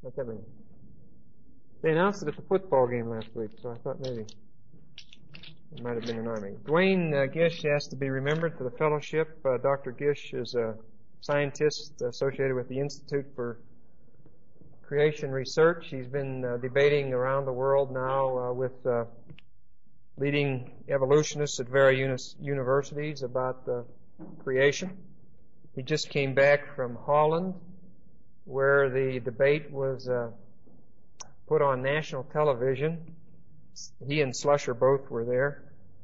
What's that mean? They announced it at the football game last week, so I thought maybe it might have been an army. Dwayne Gish has to be remembered for the fellowship. Dr. Gish is a scientist associated with the Institute for Creation Research. He's been debating around the world now with leading evolutionists at various universities about creation. He just came back from Holland, where the debate was put on national television. He and Slusher both were there.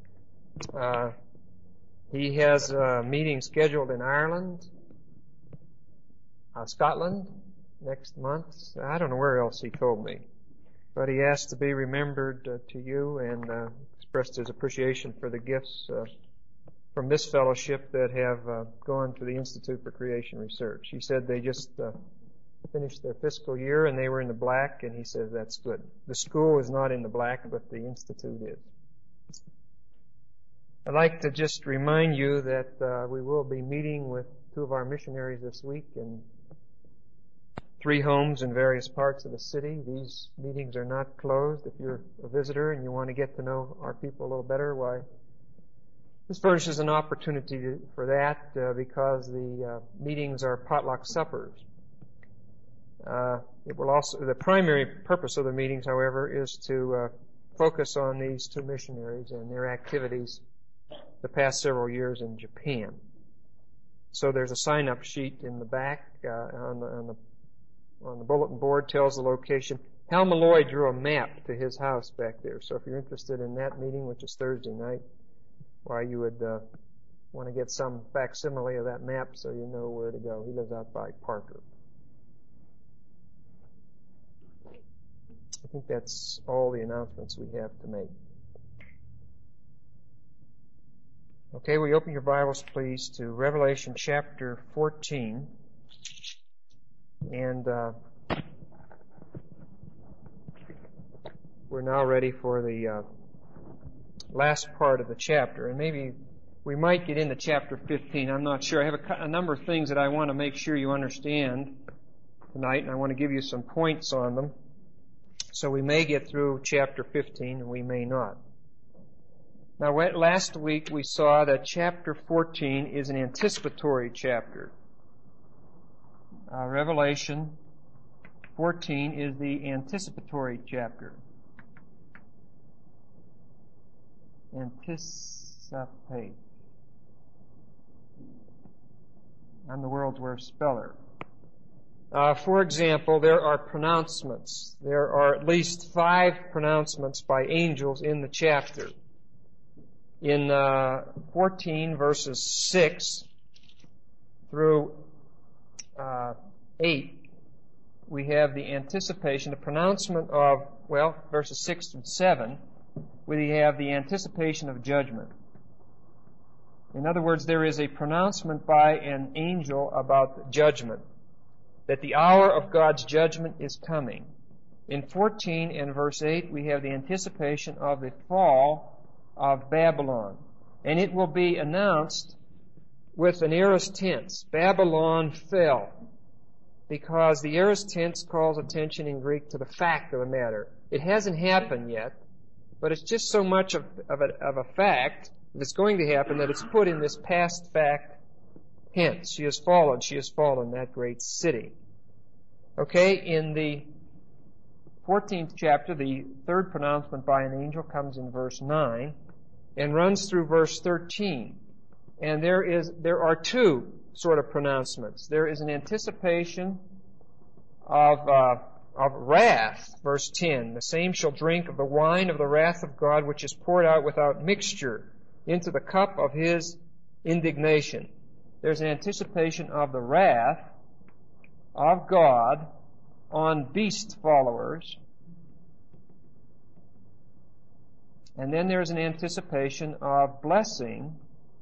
He has a meeting scheduled in Ireland, Scotland, next month. I don't know where else he told me. But he asked to be remembered to you and expressed his appreciation for the gifts from this fellowship that have gone to the Institute for Creation Research. He said they just finished their fiscal year and they were in the black, and he says that's good. The school is not in the black, but the Institute is. I'd like to just remind you that we will be meeting with two of our missionaries this week in 3 homes in various parts of the city. These meetings are not closed. If you're a visitor and you want to get to know our people a little better, why, this furnishes an opportunity for that because the meetings are potluck suppers. It will also, the primary purpose of the meetings, however, is to focus on these 2 missionaries and their activities the past several years in Japan. So there's a sign-up sheet in the back on the bulletin board, tells the location. Hal Malloy drew a map to his house back there. So if you're interested in that meeting, which is Thursday night, why you would want to get some facsimile of that map so you know where to go. He lives out by Parker. I think that's all the announcements we have to make. Okay, will you open your Bibles, please, to Revelation chapter 14. And we're now ready for the last part of the chapter. And maybe we might get into chapter 15. I'm not sure. I have a number of things that I want to make sure you understand tonight, and I want to give you some points on them. So we may get through chapter 15, and we may not. Now, last week we saw that chapter 14 is an anticipatory chapter. Revelation 14 is the anticipatory chapter. Anticipate. I'm the world's worst speller. For example, there are pronouncements. There are at least 5 pronouncements by angels in the chapter. In 14 verses 6 through 8, we have the anticipation, the pronouncement of, verses 6 through 7, we have the anticipation of judgment. In other words, there is a pronouncement by an angel about judgment, that the hour of God's judgment is coming. In 14 and verse 8, we have the anticipation of the fall of Babylon. And it will be announced with an aorist tense. Babylon fell. Because the aorist tense calls attention in Greek to the fact of the matter. It hasn't happened yet, but it's just so much of a fact that it's going to happen that it's put in this past fact tense. She has fallen, that great city. Okay, in the 14th chapter, the third pronouncement by an angel comes in verse 9 and runs through verse 13. And there are 2 sort of pronouncements. There is an anticipation of wrath, verse 10. The same shall drink of the wine of the wrath of God, which is poured out without mixture into the cup of His indignation. There's an anticipation of the wrath of God on beast followers. And then there's an anticipation of blessing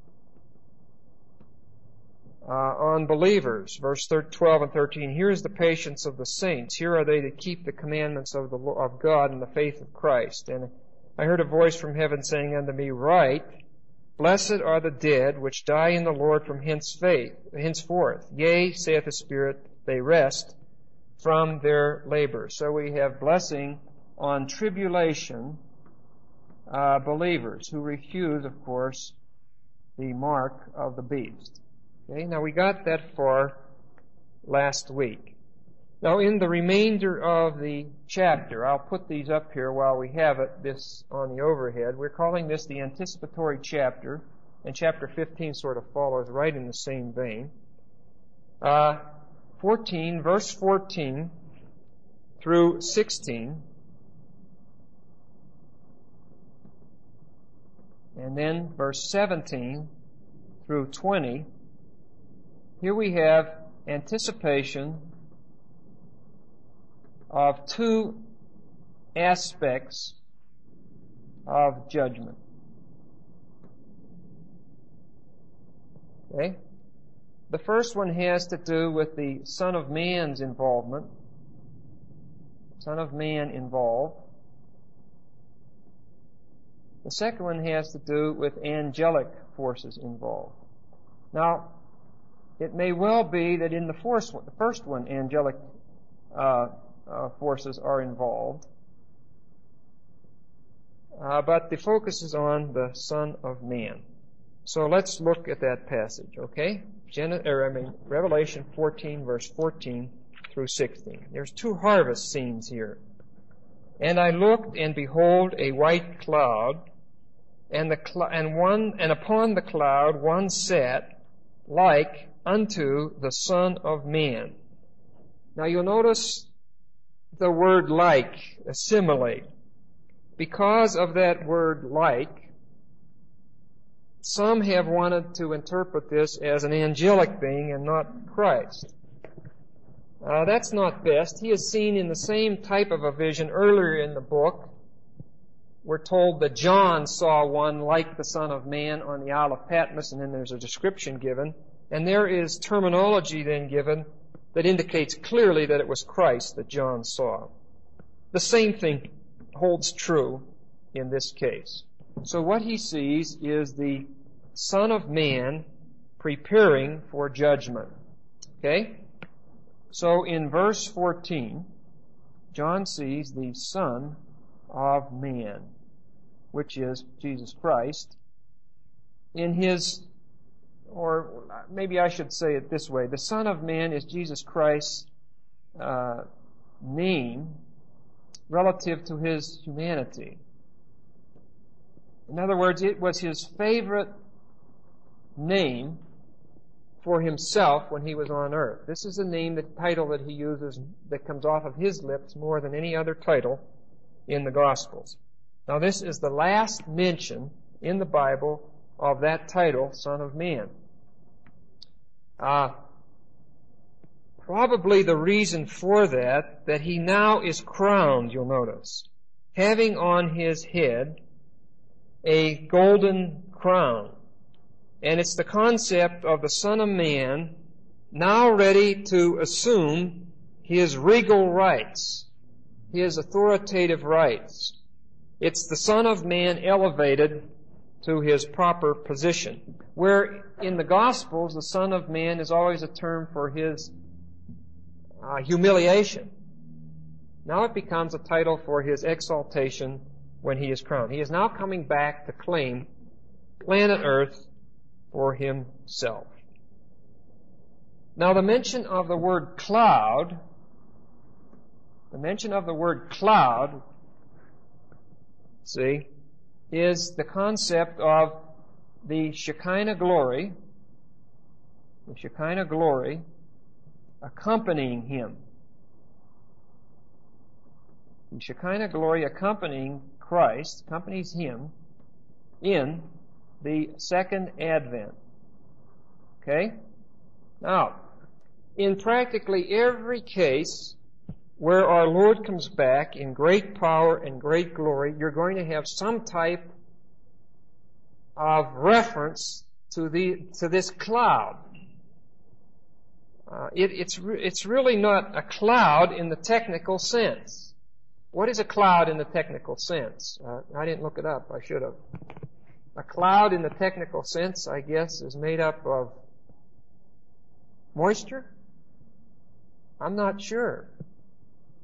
on believers. Verse 12 and 13, here is the patience of the saints. Here are they that keep the commandments of God and the faith of Christ. And I heard a voice from heaven saying unto me, write, blessed are the dead which die in the Lord from henceforth. Yea, saith the Spirit, they rest from their labor. So we have blessing on tribulation believers who refuse, of course, the mark of the beast. Okay, now we got that far last week. Now in the remainder of the chapter, I'll put these up here while we have it, this on the overhead. We're calling this the anticipatory chapter, and chapter 15 sort of follows right in the same vein. 14, verse 14 through 16, and then verse 17 through 20. Here we have anticipation of two aspects of judgment. Okay? The first one has to do with the Son of Man's involvement. Son of Man involved. The second one has to do with angelic forces involved. Now, it may well be that in the first one, angelic forces are involved. But the focus is on the Son of Man. So let's look at that passage, okay? Revelation 14, verse 14 through 16. There's two harvest scenes here. And I looked, and behold, a white cloud, and upon the cloud one sat like unto the Son of Man. Now you'll notice the word like, assimilate. Because of that word like, some have wanted to interpret this as an angelic being and not Christ. That's not best. He is seen in the same type of a vision earlier in the book. We're told that John saw one like the Son of Man on the Isle of Patmos, and then there's a description given. And there is terminology then given that indicates clearly that it was Christ that John saw. The same thing holds true in this case. So what he sees is the Son of Man preparing for judgment. Okay? So in verse 14, John sees the Son of Man, which is Jesus Christ, in his, or maybe I should say it this way, the Son of Man is Jesus Christ's name relative to his humanity. In other words, it was his favorite name for himself when he was on earth. This is the title that he uses that comes off of his lips more than any other title in the Gospels. Now this is the last mention in the Bible of that title, Son of Man. Probably the reason for that he now is crowned, you'll notice, having on his head a golden crown. And it's the concept of the Son of Man now ready to assume his regal rights, his authoritative rights. It's the Son of Man elevated to his proper position. Where in the Gospels, the Son of Man is always a term for his humiliation. Now it becomes a title for his exaltation when he is crowned. He is now coming back to claim planet Earth for himself. Now the mention of the word cloud, see, is the concept of the Shekinah glory accompanying him. The Shekinah glory accompanying Christ, accompanies him in the second advent. Okay? Now, in practically every case where our Lord comes back in great power and great glory, you're going to have some type of reference to this cloud. It's really not a cloud in the technical sense. What is a cloud in the technical sense? I didn't look it up. I should have. A cloud in the technical sense, I guess, is made up of moisture? I'm not sure.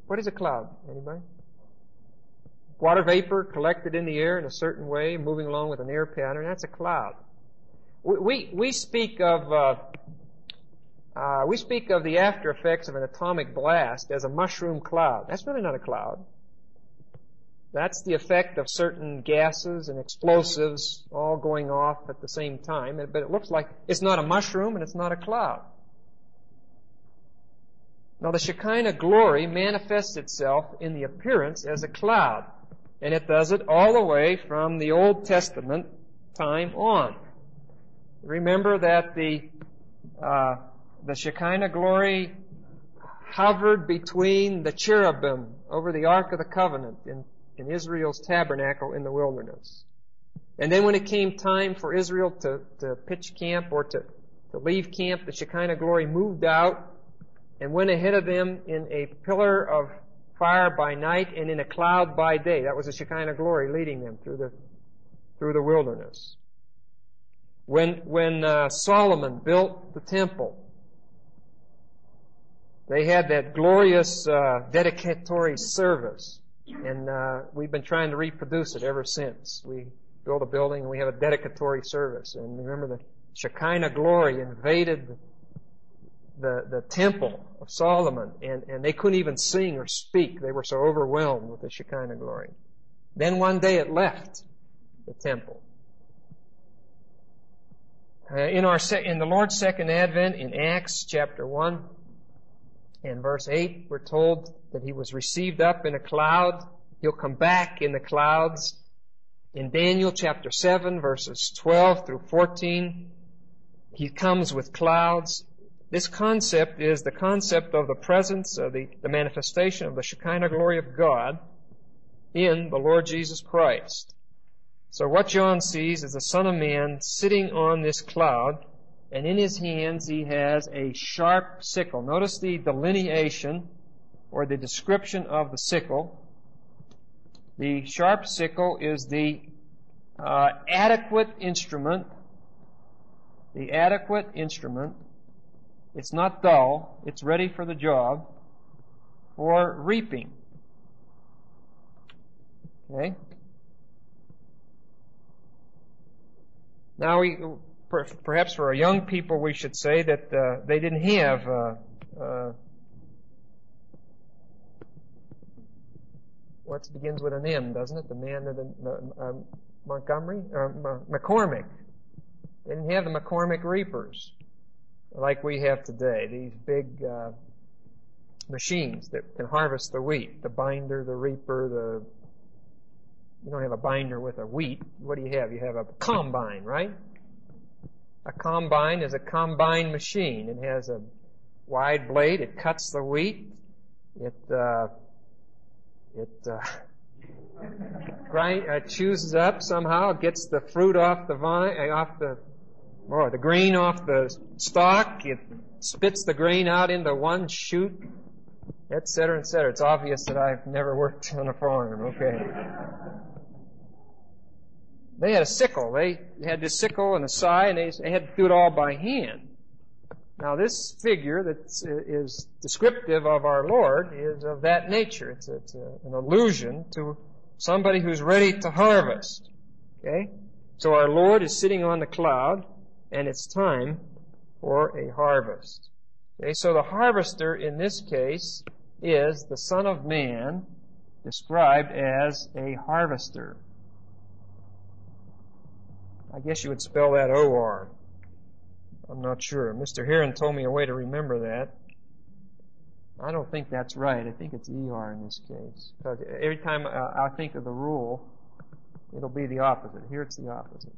What is a cloud? Anybody? Water vapor collected in the air in a certain way, moving along with an air pattern. That's a cloud. We speak of the after effects of an atomic blast as a mushroom cloud. That's really not a cloud. That's the effect of certain gases and explosives all going off at the same time. But it looks like it's not a mushroom and it's not a cloud. Now, the Shekinah glory manifests itself in the appearance as a cloud. And it does it all the way from the Old Testament time on. Remember that the Shekinah glory hovered between the cherubim over the Ark of the Covenant in Israel's tabernacle in the wilderness. And then when it came time for Israel to pitch camp or to leave camp, the Shekinah glory moved out and went ahead of them in a pillar of fire by night and in a cloud by day. That was the Shekinah glory leading them through the wilderness. When Solomon built the temple, they had that glorious dedicatory service, and we've been trying to reproduce it ever since. We built a building and we have a dedicatory service. And remember, the Shekinah glory invaded the temple of Solomon, and they couldn't even sing or speak. They were so overwhelmed with the Shekinah glory. Then one day it left the temple. In the Lord's second advent, in Acts chapter 1 and verse 8, we're told that He was received up in a cloud. He'll come back in the clouds. In Daniel chapter 7, verses 12 through 14, He comes with clouds. This concept is the concept of the presence, of the manifestation of the Shekinah glory of God in the Lord Jesus Christ. So what John sees is the Son of Man sitting on this cloud, and in His hands He has a sharp sickle. Notice the delineation or the description of the sickle. The sharp sickle is the adequate instrument. The adequate instrument. It's not dull. It's ready for the job for reaping. Okay? Now, perhaps for our young people, we should say that they didn't have what begins with an M, doesn't it? The man of the Montgomery or McCormick. They didn't have the McCormick reapers like we have today. These big machines that can harvest the wheat. The binder, the reaper, you don't have a binder with a wheat. What do you have? You have a combine, right? A combine is a combine machine. It has a wide blade. It cuts the wheat. It chews up somehow. It gets the fruit off the vine, the grain off the stalk. It spits the grain out into one shoot, etc., etc. It's obvious that I've never worked on a farm. Okay. They had a sickle. They had this sickle and a scythe, and they had to do it all by hand. Now, this figure that is descriptive of our Lord is of that nature. It's an allusion to somebody who's ready to harvest. Okay? So our Lord is sitting on the cloud, and it's time for a harvest. Okay? So the harvester in this case is the Son of Man, described as a harvester. I guess you would spell that O-R. I'm not sure. Mr. Heron told me a way to remember that. I don't think that's right. I think it's E-R in this case. Because every time I think of the rule, it'll be the opposite. Here it's the opposite.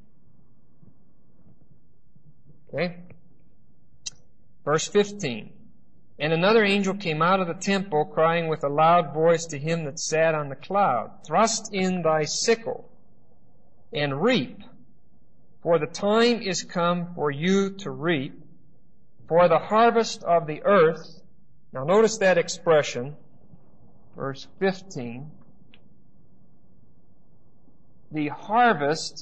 Okay? Verse 15. And another angel came out of the temple, crying with a loud voice to him that sat on the cloud, Thrust in thy sickle, and reap, for the time is come for you to reap, for the harvest of the earth. Now notice that expression, verse 15. The harvest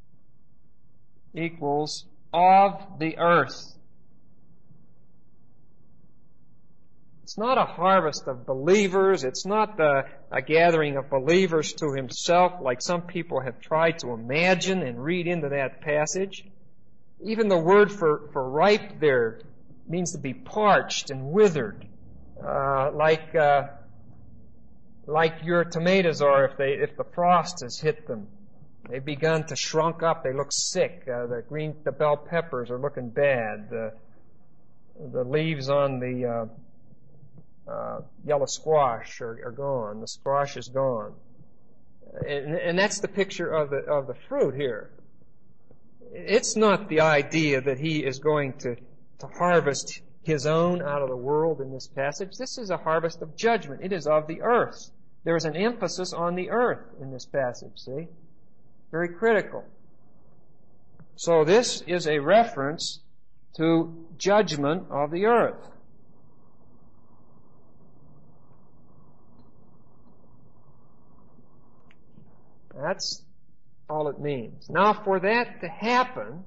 equals of the earth. It's not a harvest of believers. It's not a gathering of believers to himself like some people have tried to imagine and read into that passage. Even the word for ripe there means to be parched and withered, like your tomatoes are if the frost has hit them. They've begun to shrunk up. They look sick. The bell peppers are looking bad. The leaves on the yellow squash are gone. The squash is gone, and that's the picture of the fruit here. It's not the idea that he is going to harvest his own out of the world in this passage. This is a harvest of judgment. It is of the earth. There is an emphasis on the earth in this passage. See, very critical. So this is a reference to judgment of the earth. That's all it means. Now, for that to happen,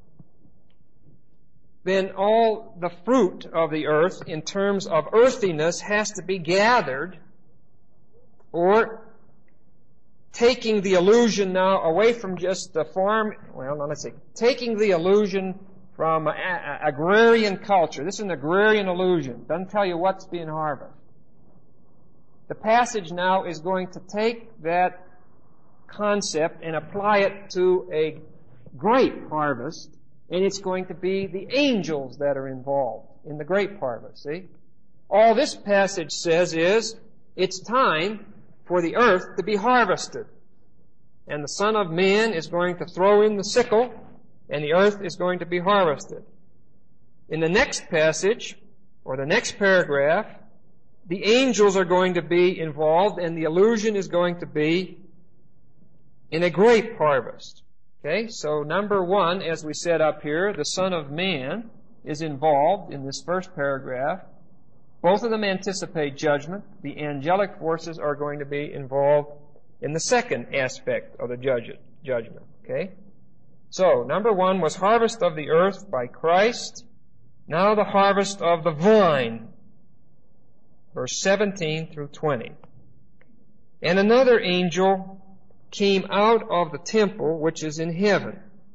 then all the fruit of the earth in terms of earthiness has to be gathered, or taking the illusion now away from just the farm, taking the illusion from agrarian culture. This is an agrarian illusion. Doesn't tell you what's being harvested. The passage now is going to take that concept and apply it to a grape harvest, and it's going to be the angels that are involved in the grape harvest. See? All this passage says is, it's time for the earth to be harvested. And the Son of Man is going to throw in the sickle, and the earth is going to be harvested. In the next passage, or the next paragraph, the angels are going to be involved, and the allusion is going to be in a grape harvest. Okay, so number one, as we said up here, the Son of Man is involved in this first paragraph. Both of them anticipate judgment. The angelic forces are going to be involved in the second aspect of the judgment. Okay? So, number one was harvest of the earth by Christ. Now the harvest of the vine. Verse 17 through 20. And another angel came out of the temple which is in heaven,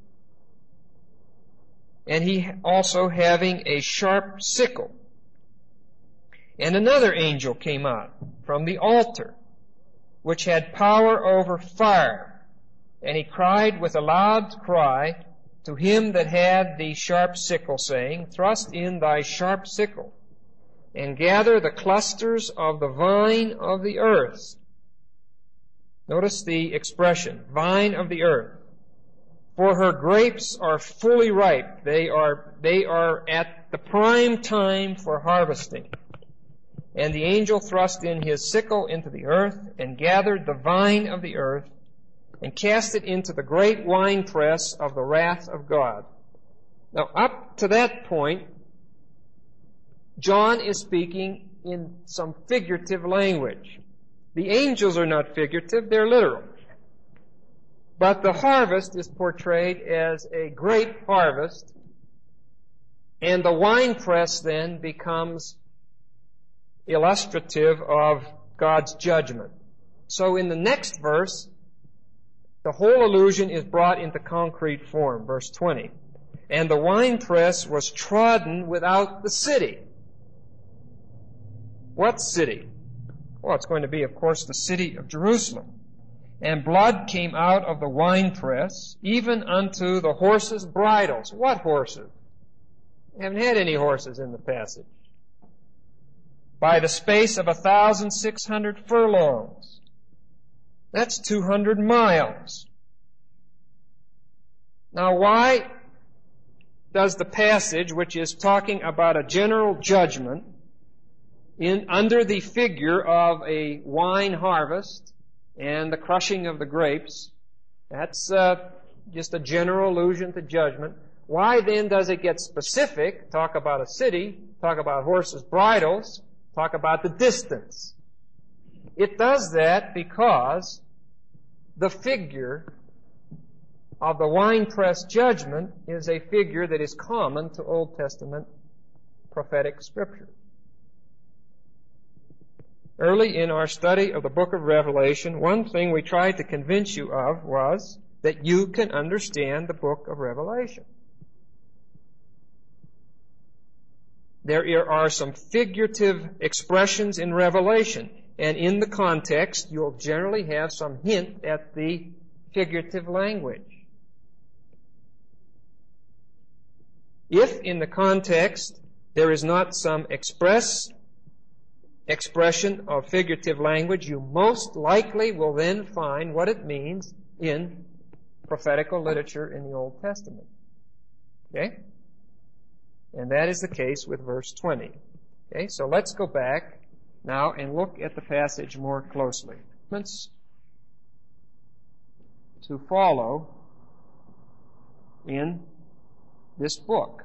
and he also having a sharp sickle. And another angel came out from the altar, which had power over fire, and he cried with a loud cry to him that had the sharp sickle, saying, Thrust in thy sharp sickle, and gather the clusters of the vine of the earth. Notice the expression, vine of the earth. For her grapes are fully ripe. They are at the prime time for harvesting. And the angel thrust in his sickle into the earth, and gathered the vine of the earth, and cast it into the great winepress of the wrath of God. Now, up to that point, John is speaking in some figurative language. The angels are not figurative, they're literal. But the harvest is portrayed as a grape harvest, and the winepress then becomes illustrative of God's judgment. So in the next verse, the whole allusion is brought into concrete form. Verse 20. And the winepress was trodden without the city. What city? Well, it's going to be, of course, the city of Jerusalem. And blood came out of the winepress, even unto the horses' bridles. What horses? We haven't had any horses in the passage. By the space of 1,600 furlongs. That's 200 miles. Now, why does the passage, which is talking about a general judgment, under the figure of a wine harvest and the crushing of the grapes, that's just a general allusion to judgment. Why then does it get specific, talk about a city, talk about horses' bridles, talk about the distance? It does that because the figure of the winepress judgment is a figure that is common to Old Testament prophetic scripture. early in our study of the book of Revelation, one thing we tried to convince you of was that you can understand the book of Revelation. There are some figurative expressions in Revelation, and in the context, you'll generally have some hint at the figurative language. If in the context there is not some express expression of figurative language, you most likely will then find what it means in prophetical literature in the Old Testament. Okay? And that is the case with verse 20. Okay, so let's go back now and look at the passage more closely. To follow in this book.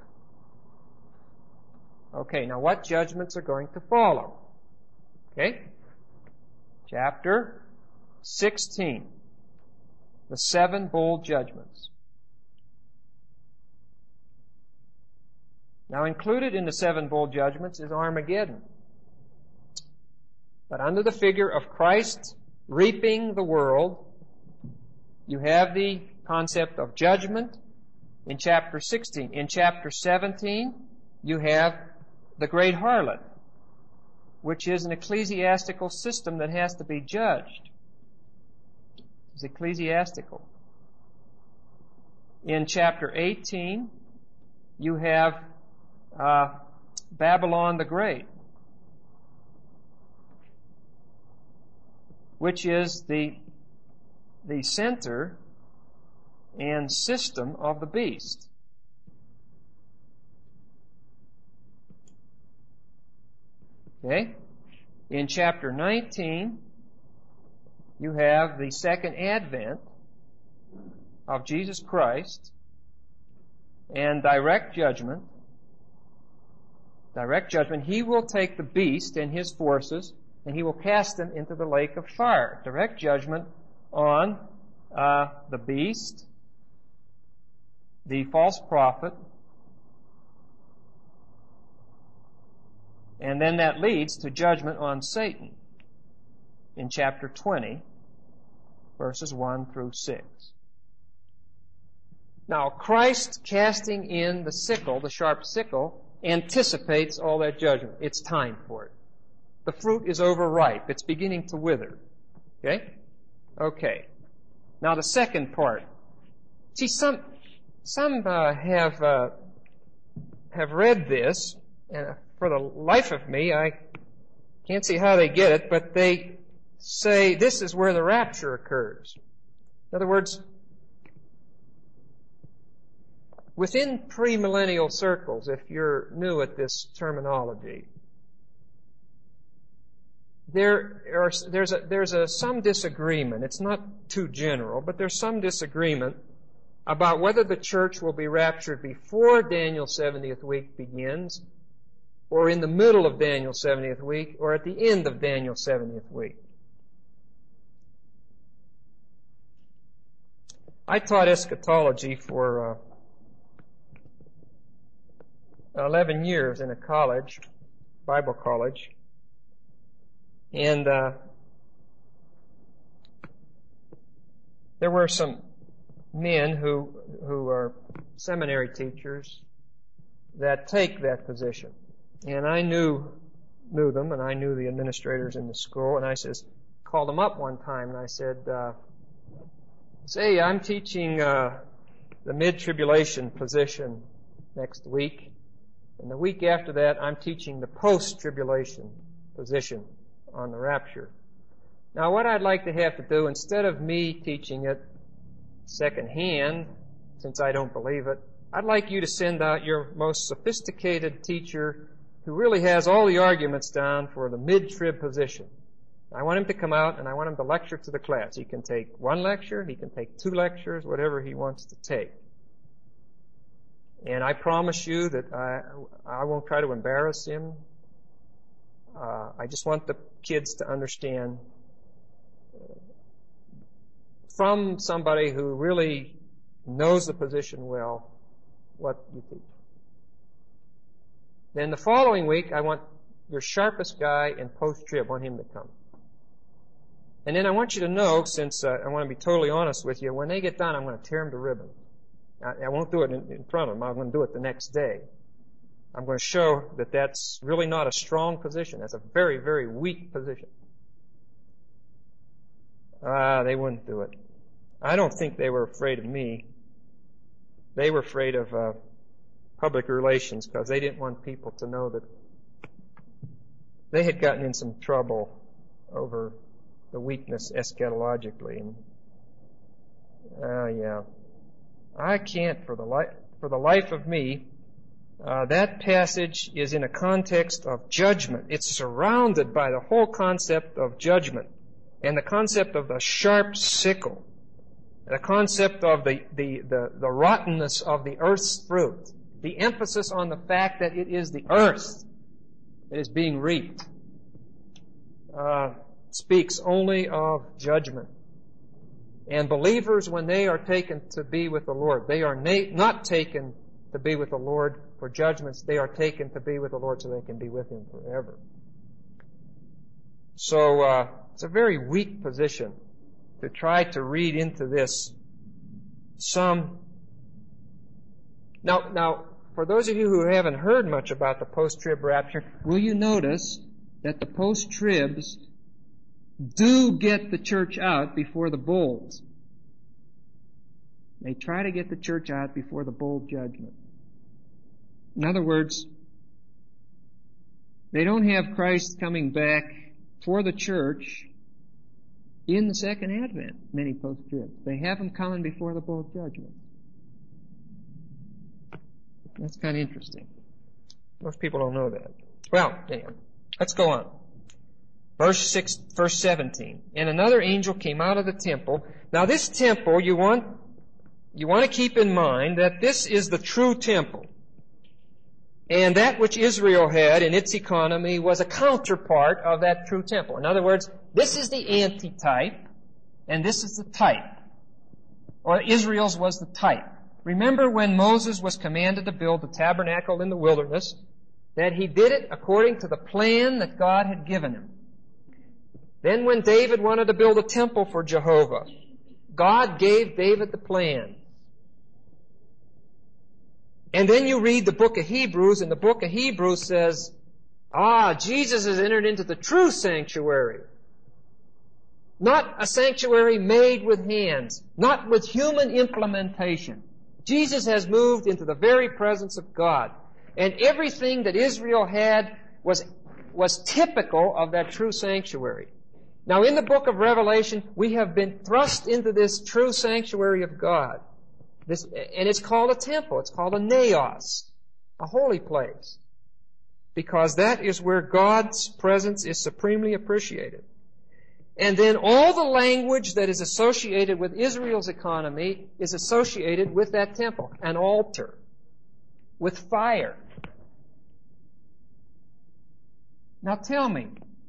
Okay, now what judgments are going to follow? Okay? Chapter 16. The 7 bowl judgments. Now included in the 7 bowl judgments is Armageddon. But under the figure of Christ reaping the world, you have the concept of judgment in chapter 16. In chapter 17, you have the great harlot, which is an ecclesiastical system that has to be judged. It's ecclesiastical. In chapter 18, you have Babylon the Great, which is the center and system of the beast. Okay? In chapter 19, you have the second advent of Jesus Christ and direct judgment. Direct judgment. He will take the beast and his forces and he will cast them into the lake of fire. Direct judgment on the beast, the false prophet, and then that leads to judgment on Satan in chapter 20, verses 1 through 6. Now, Christ casting in the sickle, the sharp sickle, anticipates all that judgment. It's time for it. The fruit is overripe. It's beginning to wither. Okay? Okay. Now the second part. See, some have read this, and for the life of me, I can't see how they get it, but they say this is where the rapture occurs. In other words, within premillennial circles, if you're new at this terminology, there's some disagreement. It's not too general, but there's some disagreement about whether the church will be raptured before Daniel's 70th week begins, or in the middle of Daniel's 70th week, or at the end of Daniel's 70th week. I taught eschatology for 11 years in a college, Bible college, and there were some men who are seminary teachers that take that position. And I knew them, and I knew the administrators in the school, and I called them up one time, and I said, say, I'm teaching the mid-tribulation position next week, and the week after that, I'm teaching the post-tribulation position on the rapture. Now, what I'd like to have to do, instead of me teaching it secondhand, since I don't believe it, I'd like you to send out your most sophisticated teacher who really has all the arguments down for the mid-trib position. I want him to come out and I want him to lecture to the class. He can take one lecture, he can take 2 lectures, whatever he wants to take. And I promise you that I won't try to embarrass him. I just want the kids to understand from somebody who really knows the position well what you teach. Then the following week, I want your sharpest guy in post-trib. Want him to come. And then I want you to know, since I want to be totally honest with you, when they get done, I'm going to tear them to ribbons. I won't do it in front of them. I'm going to do it the next day. I'm going to show that that's really not a strong position. That's a very, very weak position. They wouldn't do it. I don't think they were afraid of me. They were afraid of public relations because they didn't want people to know that they had gotten in some trouble over the weakness eschatologically. And, yeah. I can't, for the life of me, that passage is in a context of judgment. It's surrounded by the whole concept of judgment and the concept of the sharp sickle, the concept of the rottenness of the earth's fruit, the emphasis on the fact that it is the earth that is being reaped, speaks only of judgment. And believers, when they are taken to be with the Lord, they are not taken to be with the Lord for judgments. They are taken to be with the Lord so they can be with Him forever. So it's a very weak position to try to read into this some. Now, for those of you who haven't heard much about the post-trib rapture, will you notice that the post-tribs do get the church out before the bowls? They try to get the church out before the bowl judgment. In other words, they don't have Christ coming back for the church in the second advent, many post-tribs. They have Him coming before the bowl judgment. That's kind of interesting. Most people don't know that. Well, anyway, let's go on. Verse 17. And another angel came out of the temple. Now this temple, you want to keep in mind that this is the true temple. And that which Israel had in its economy was a counterpart of that true temple. In other words, this is the antitype, and this is the type. Or Israel's was the type. Remember when Moses was commanded to build the tabernacle in the wilderness, that he did it according to the plan that God had given him. Then when David wanted to build a temple for Jehovah, God gave David the plan. And then you read the book of Hebrews, and the book of Hebrews says, Jesus has entered into the true sanctuary. Not a sanctuary made with hands, not with human implementation. Jesus has moved into the very presence of God. And everything that Israel had was typical of that true sanctuary. Now, in the book of Revelation, we have been thrust into this true sanctuary of God. And it's called a temple. It's called a naos, a holy place. Because that is where God's presence is supremely appreciated. And then all the language that is associated with Israel's economy is associated with that temple. An altar, with fire. Now tell me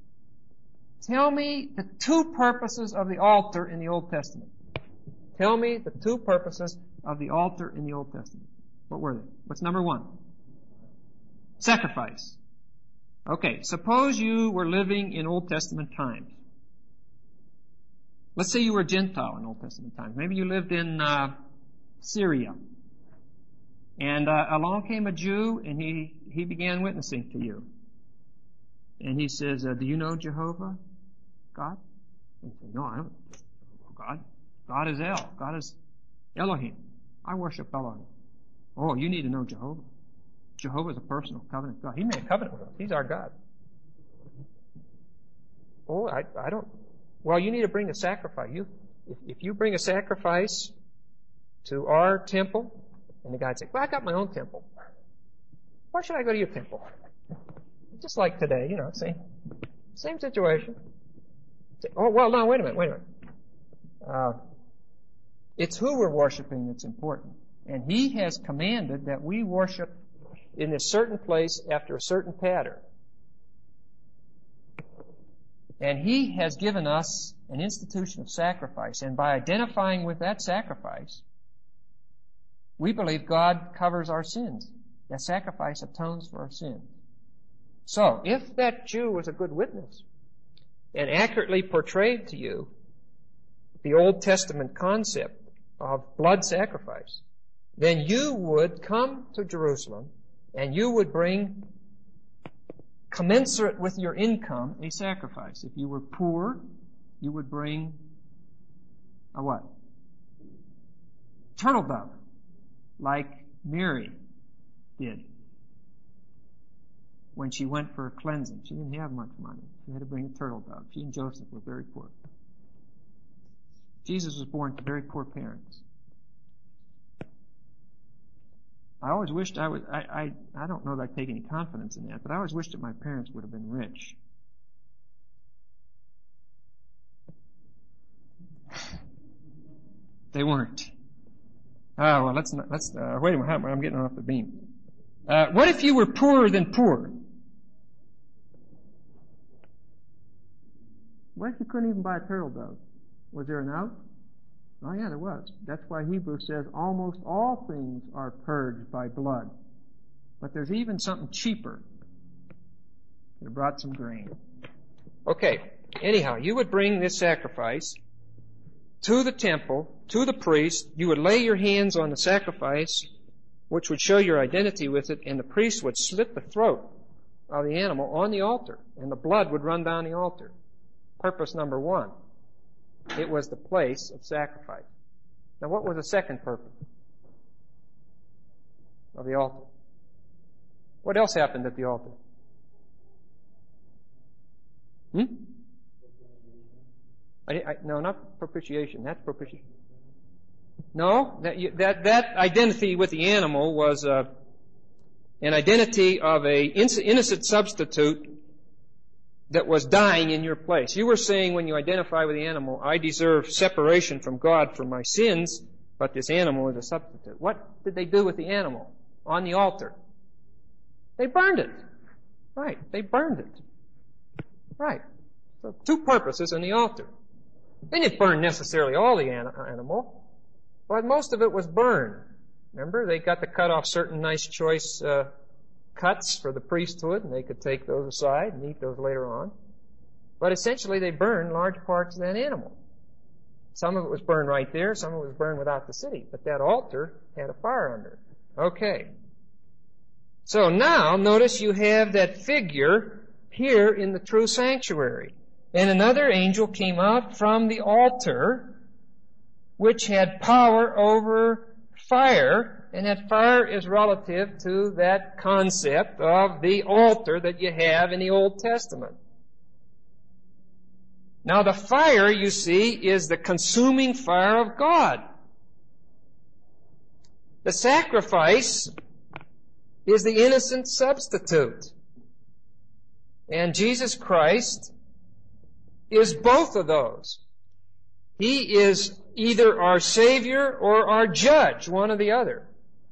the two purposes of the altar in the Old Testament. Tell me the two purposes of the altar in the Old Testament. What were they? What's number one? Sacrifice. Okay, suppose you were living in Old Testament times. Let's say you were a Gentile in Old Testament times. Maybe you lived in Syria. And along came a Jew, and he began witnessing to you. And he says, do you know Jehovah, God? And you say, no, I don't know God. God is El. God is Elohim. I worship Elohim. Oh, you need to know Jehovah. Jehovah is a personal covenant God. He made a covenant with us. He's our God. Oh, I don't. Well, you need to bring a sacrifice. If you bring a sacrifice to our temple, and the guy says, well, I got my own temple. Why should I go to your temple? Just like today, same situation. Oh, well, no, wait a minute. It's who we're worshiping that's important. And He has commanded that we worship in a certain place after a certain pattern. And He has given us an institution of sacrifice. And by identifying with that sacrifice, we believe God covers our sins. That sacrifice atones for our sins. So, if that Jew was a good witness and accurately portrayed to you the Old Testament concept of blood sacrifice, then you would come to Jerusalem and you would bring, commensurate with your income, a sacrifice. If you were poor, you would bring a what? Turtle dove, like Mary did when she went for a cleansing. She didn't have much money. She had to bring a turtle dove. She and Joseph were very poor. Jesus was born to very poor parents. I always wished I don't know that I take any confidence in that, but I always wished that my parents would have been rich. They weren't. Well, let's wait a minute, I'm getting off the beam. What if you were poorer than poor? What if you couldn't even buy a turtle dove? Was there an out? Oh yeah, there was. That's why Hebrews says almost all things are purged by blood. But there's even something cheaper. They brought some grain. Okay, anyhow, you would bring this sacrifice to the temple, to the priest. You would lay your hands on the sacrifice, which would show your identity with it, and the priest would slit the throat of the animal on the altar, and the blood would run down the altar. Purpose number one. It was the place of sacrifice. Now, what was the second purpose of the altar? What else happened at the altar? No, not propitiation. That's propitiation. No, that identity with the animal was an identity of a innocent substitute that was dying in your place. You were saying when you identify with the animal, I deserve separation from God for my sins, but this animal is a substitute. What did they do with the animal on the altar? They burned it. Right, they burned it. Right. So two purposes in the altar. They didn't burn necessarily all the animal, but most of it was burned. Remember, they got to cut off certain nice choice cuts for the priesthood, and they could take those aside and eat those later on. But essentially, they burned large parts of that animal. Some of it was burned right there, some of it was burned without the city, but that altar had a fire under it. Okay. So now, notice you have that figure here in the true sanctuary. And another angel came out from the altar, which had power over fire, and that fire is relative to that concept of the altar that you have in the Old Testament. Now the fire, you see, is the consuming fire of God. The sacrifice is the innocent substitute. And Jesus Christ is both of those. He is either our Savior or our judge, one or the other.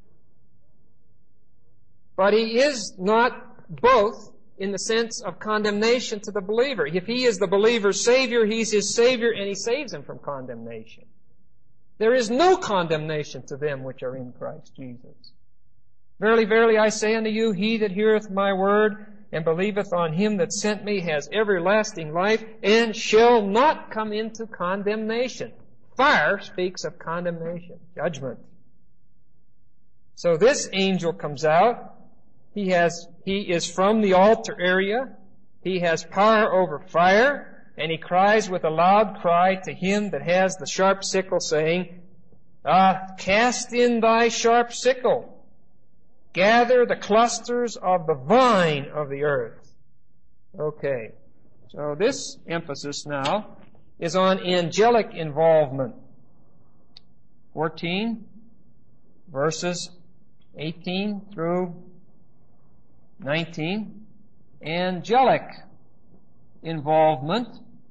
But He is not both in the sense of condemnation to the believer. If He is the believer's Savior, He's his Savior and He saves him from condemnation. There is no condemnation to them which are in Christ Jesus. Verily, verily, I say unto you, he that heareth my word and believeth on Him that sent me has everlasting life and shall not come into condemnation. Fire speaks of condemnation, judgment. So this angel comes out. He is from the altar area. He has power over fire, and he cries with a loud cry to him that has the sharp sickle, saying, cast in thy sharp sickle. Gather the clusters of the vine of the earth. Okay. So this emphasis now is on angelic involvement. 14, verses 18 through 19. Angelic involvement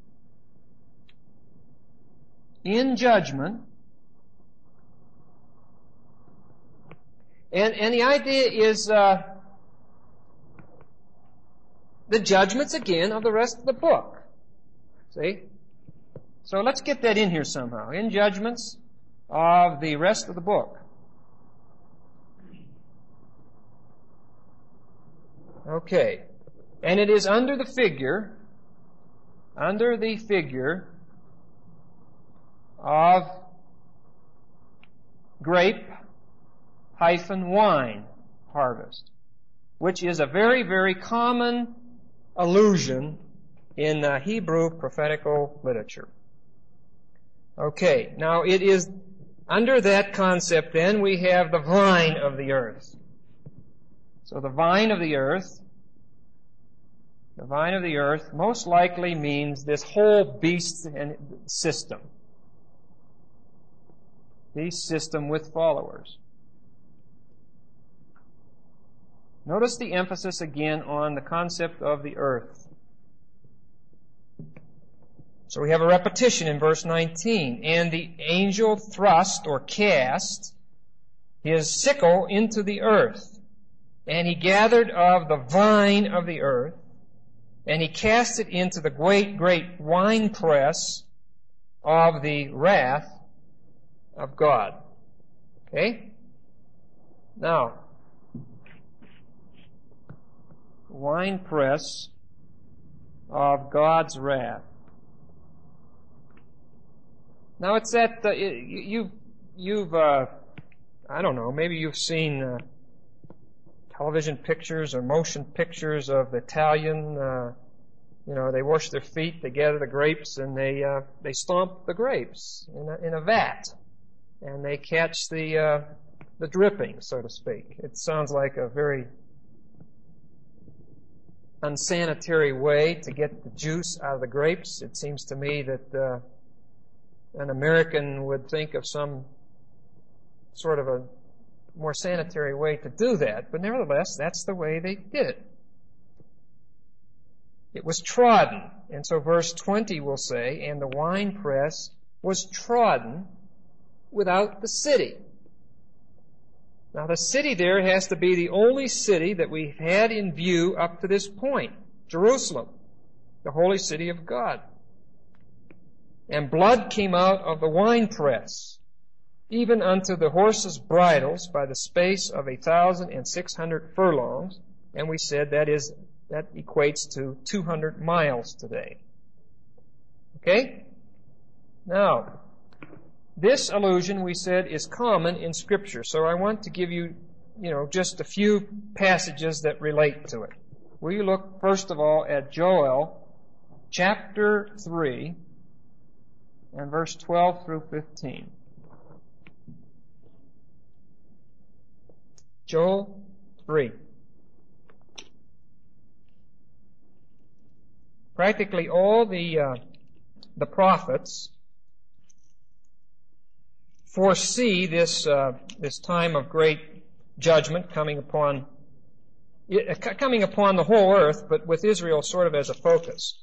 in judgment. And the idea is the judgments, again, of the rest of the book. See? So let's get that in here somehow. In judgments of the rest of the book. Okay. And it is under the figure of grape-wine harvest, which is a very, very common allusion in Hebrew prophetical literature. Okay, now it is under that concept then we have the vine of the earth. So the vine of the earth most likely means this whole beast and system. Beast system with followers. Notice the emphasis again on the concept of the earth. So we have a repetition in verse 19. And the angel thrust or cast his sickle into the earth, and he gathered of the vine of the earth, and he cast it into the great winepress of the wrath of God. Okay? Now, winepress of God's wrath. Now it's that you've I don't know, maybe you've seen television pictures or motion pictures of Italian. They wash their feet, they gather the grapes, and they stomp the grapes in a vat, and they catch the dripping, so to speak. It sounds like a very unsanitary way to get the juice out of the grapes. It seems to me that an American would think of some sort of a more sanitary way to do that. But nevertheless, that's the way they did it. It was trodden. And so verse 20 will say, and the winepress was trodden without the city. Now the city there has to be the only city that we've had in view up to this point. Jerusalem, the holy city of God. And blood came out of the winepress, even unto the horses' bridles, by the space of 1,600 furlongs. And we said that equates to 200 miles today. Okay? Now, this allusion, we said, is common in Scripture. So I want to give you, just a few passages that relate to it. Will you look, first of all, at Joel chapter 3 and verse 12 through 15. Joel 3. Practically all the prophets foresee this time of great judgment coming upon the whole earth, but with Israel sort of as a focus.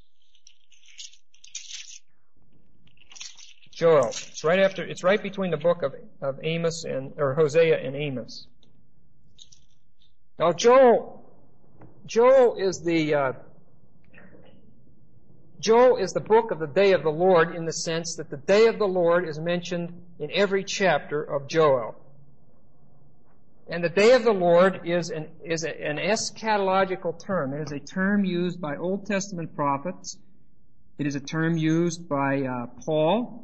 Joel. It's right between the book of Amos or Hosea and Amos. Now Joel is the book of the day of the Lord, in the sense that the day of the Lord is mentioned in every chapter of Joel. And the day of the Lord is an eschatological term. It is a term used by Old Testament prophets. It is a term used by Paul.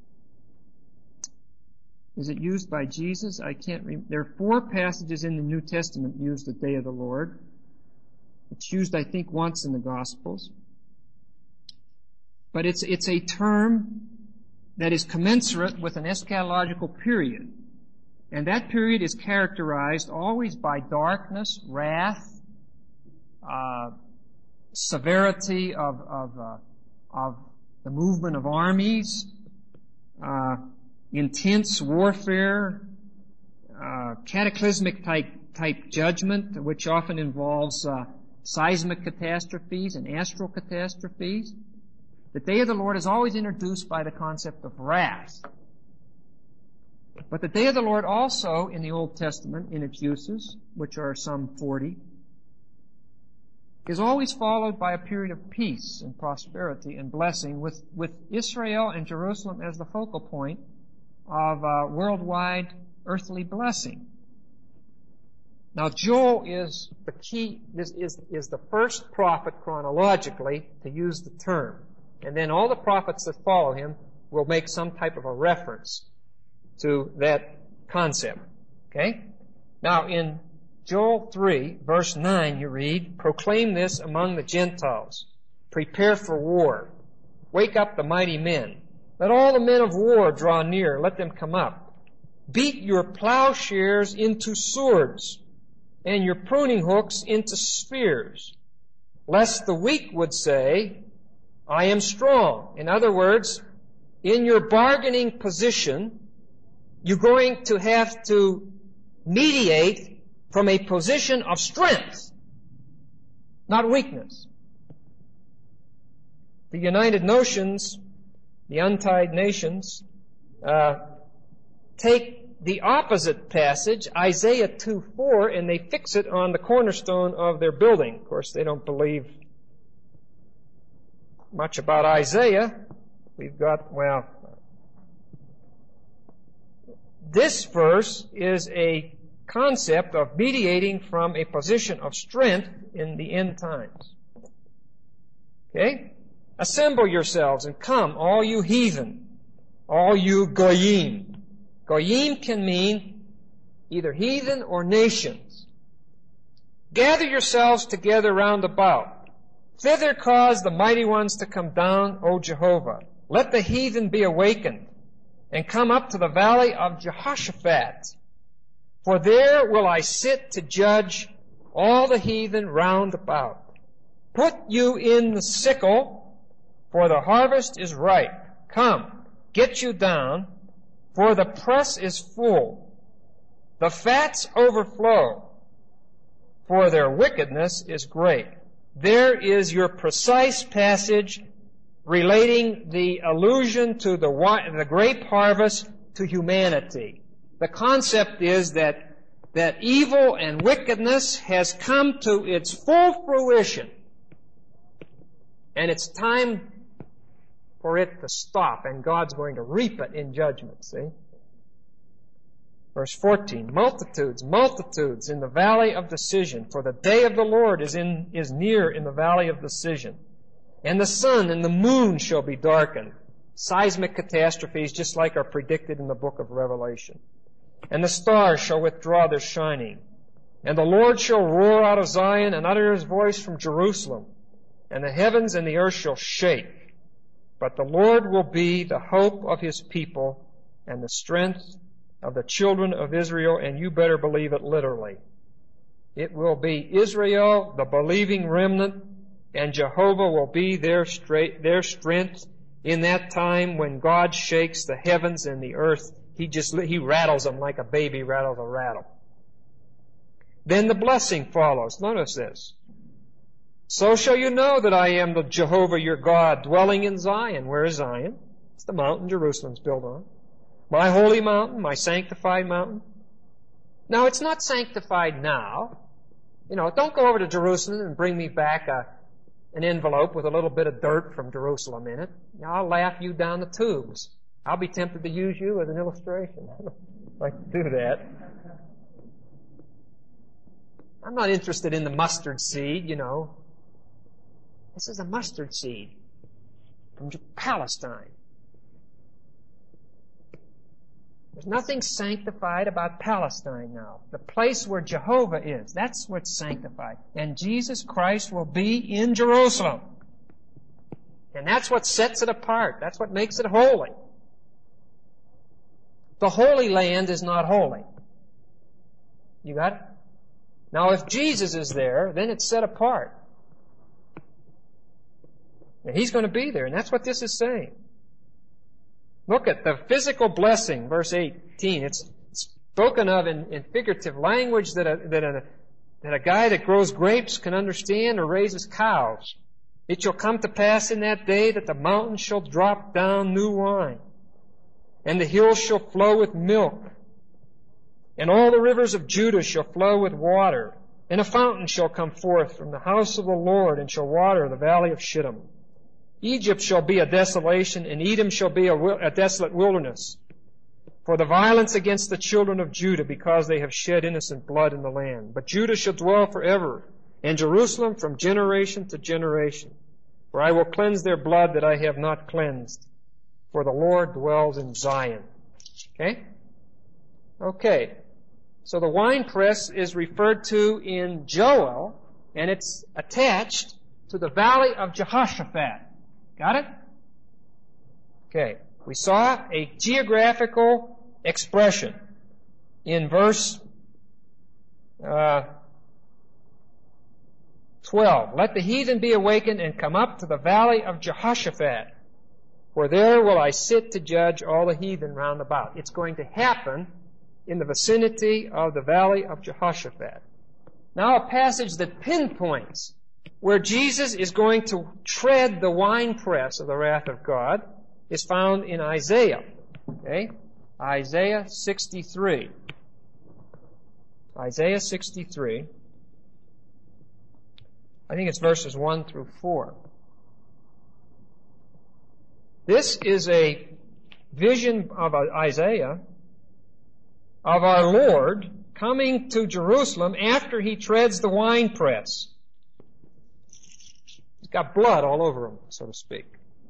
Is it used by Jesus? I can't remember. There are 4 passages in the New Testament use the day of the Lord. It's used, I think, once in the Gospels. But it's a term that is commensurate with an eschatological period. And that period is characterized always by darkness, wrath, severity of the movement of armies, intense warfare, cataclysmic type judgment, which often involves seismic catastrophes and astral catastrophes. The day of the Lord is always introduced by the concept of wrath. But the day of the Lord also in the Old Testament, in its uses, which are some 40, is always followed by a period of peace and prosperity and blessing, with Israel and Jerusalem as the focal point of worldwide earthly blessing. Now, Joel is the key, is the first prophet chronologically to use the term. And then all the prophets that follow him will make some type of a reference to that concept. Okay? Now, in Joel 3, verse 9, you read, "Proclaim this among the Gentiles. Prepare for war. Wake up the mighty men. Let all the men of war draw near. Let them come up. Beat your plowshares into swords, and your pruning hooks into spears, lest the weak would say, I am strong." In other words, in your bargaining position, you're going to have to mediate from a position of strength, not weakness. The United Nations, the Untied Nations, take the opposite passage, Isaiah 2:4, and they fix it on the cornerstone of their building. Of course, they don't believe much about Isaiah. We've got, this verse is a concept of mediating from a position of strength in the end times. Okay? "Assemble yourselves and come, all you heathen, all you goyim." Goyim can mean either heathen or nations. "Gather yourselves together round about. Thither cause the mighty ones to come down, O Jehovah. Let the heathen be awakened, and come up to the valley of Jehoshaphat. For there will I sit to judge all the heathen round about. Put you in the sickle, for the harvest is ripe. Come, get you down, for the press is full. The fats overflow, for their wickedness is great." There is your precise passage relating the allusion to the grape harvest to humanity. The concept is that evil and wickedness has come to its full fruition, and it's time for it to stop, and God's going to reap it in judgment, see? Verse 14, "Multitudes, multitudes in the valley of decision, for the day of the Lord is near in the valley of decision. And the sun and the moon shall be darkened." Seismic catastrophes just like are predicted in the book of Revelation. "And the stars shall withdraw their shining. And the Lord shall roar out of Zion and utter his voice from Jerusalem. And the heavens and the earth shall shake. But the Lord will be the hope of his people and the strength of the children of Israel," and you better believe it literally. It will be Israel, the believing remnant, and Jehovah will be their strength in that time when God shakes the heavens and the earth. He rattles them like a baby rattles a rattle. Then the blessing follows. Notice this. "So shall you know that I am the Jehovah your God, dwelling in Zion." Where is Zion? It's the mountain Jerusalem's built on. "My holy mountain, my sanctified mountain." Now, it's not sanctified now. Don't go over to Jerusalem and bring me back an envelope with a little bit of dirt from Jerusalem in it. I'll laugh you down the tubes. I'll be tempted to use you as an illustration. I don't like to do that. I'm not interested in the mustard seed, This is a mustard seed from Palestine. There's nothing sanctified about Palestine now. The place where Jehovah is, that's what's sanctified. And Jesus Christ will be in Jerusalem. And that's what sets it apart. That's what makes it holy. The Holy Land is not holy. You got it? Now, if Jesus is there, then it's set apart. And He's going to be there, and that's what this is saying. Look at the physical blessing, verse 18. It's spoken of in figurative language that a guy that grows grapes can understand or raises cows. "It shall come to pass in that day that the mountains shall drop down new wine, and the hills shall flow with milk, and all the rivers of Judah shall flow with water, and a fountain shall come forth from the house of the Lord, and shall water the valley of Shittim. Egypt shall be a desolation, and Edom shall be a desolate wilderness. for the violence against the children of Judah, because they have shed innocent blood in the land. But Judah shall dwell forever, and Jerusalem from generation to generation. For I will cleanse their blood that I have not cleansed, for the Lord dwells in Zion. Okay? Okay. So the winepress is referred to in Joel, and it's attached to the valley of Jehoshaphat. Got it? Okay. We saw a geographical expression in verse 12. Let the heathen be awakened and come up to the valley of Jehoshaphat, for there will I sit to judge all the heathen round about. It's going to happen in the vicinity of the valley of Jehoshaphat. Now a passage that pinpoints where Jesus is going to tread the winepress of the wrath of God is found in Isaiah. Okay? Isaiah 63. Isaiah 63. I think it's verses 1 through 4. This is a vision of Isaiah of our Lord coming to Jerusalem after he treads the winepress. He's got blood all over him, so to speak.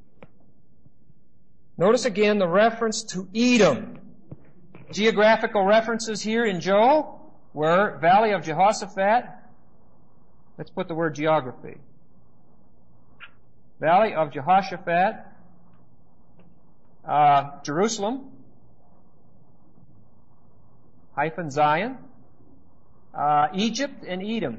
Notice again the reference to Edom. Geographical references here in Joel were Valley of Jehoshaphat. Let's put the word geography. Valley of Jehoshaphat, Jerusalem, hyphen Zion, Egypt and Edom.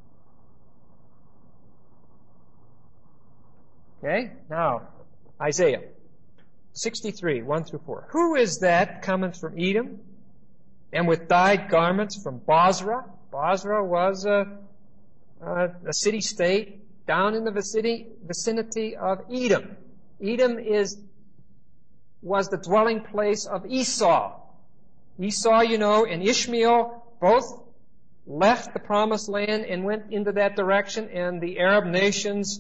Okay, now Isaiah 63, 1 through 4. Who is that coming from Edom and with dyed garments from Bozrah? Bozrah was a city-state down in the vicinity of Edom. Edom was the dwelling place of Esau. Esau, and Ishmael both left the promised land and went into that direction, and the Arab nations,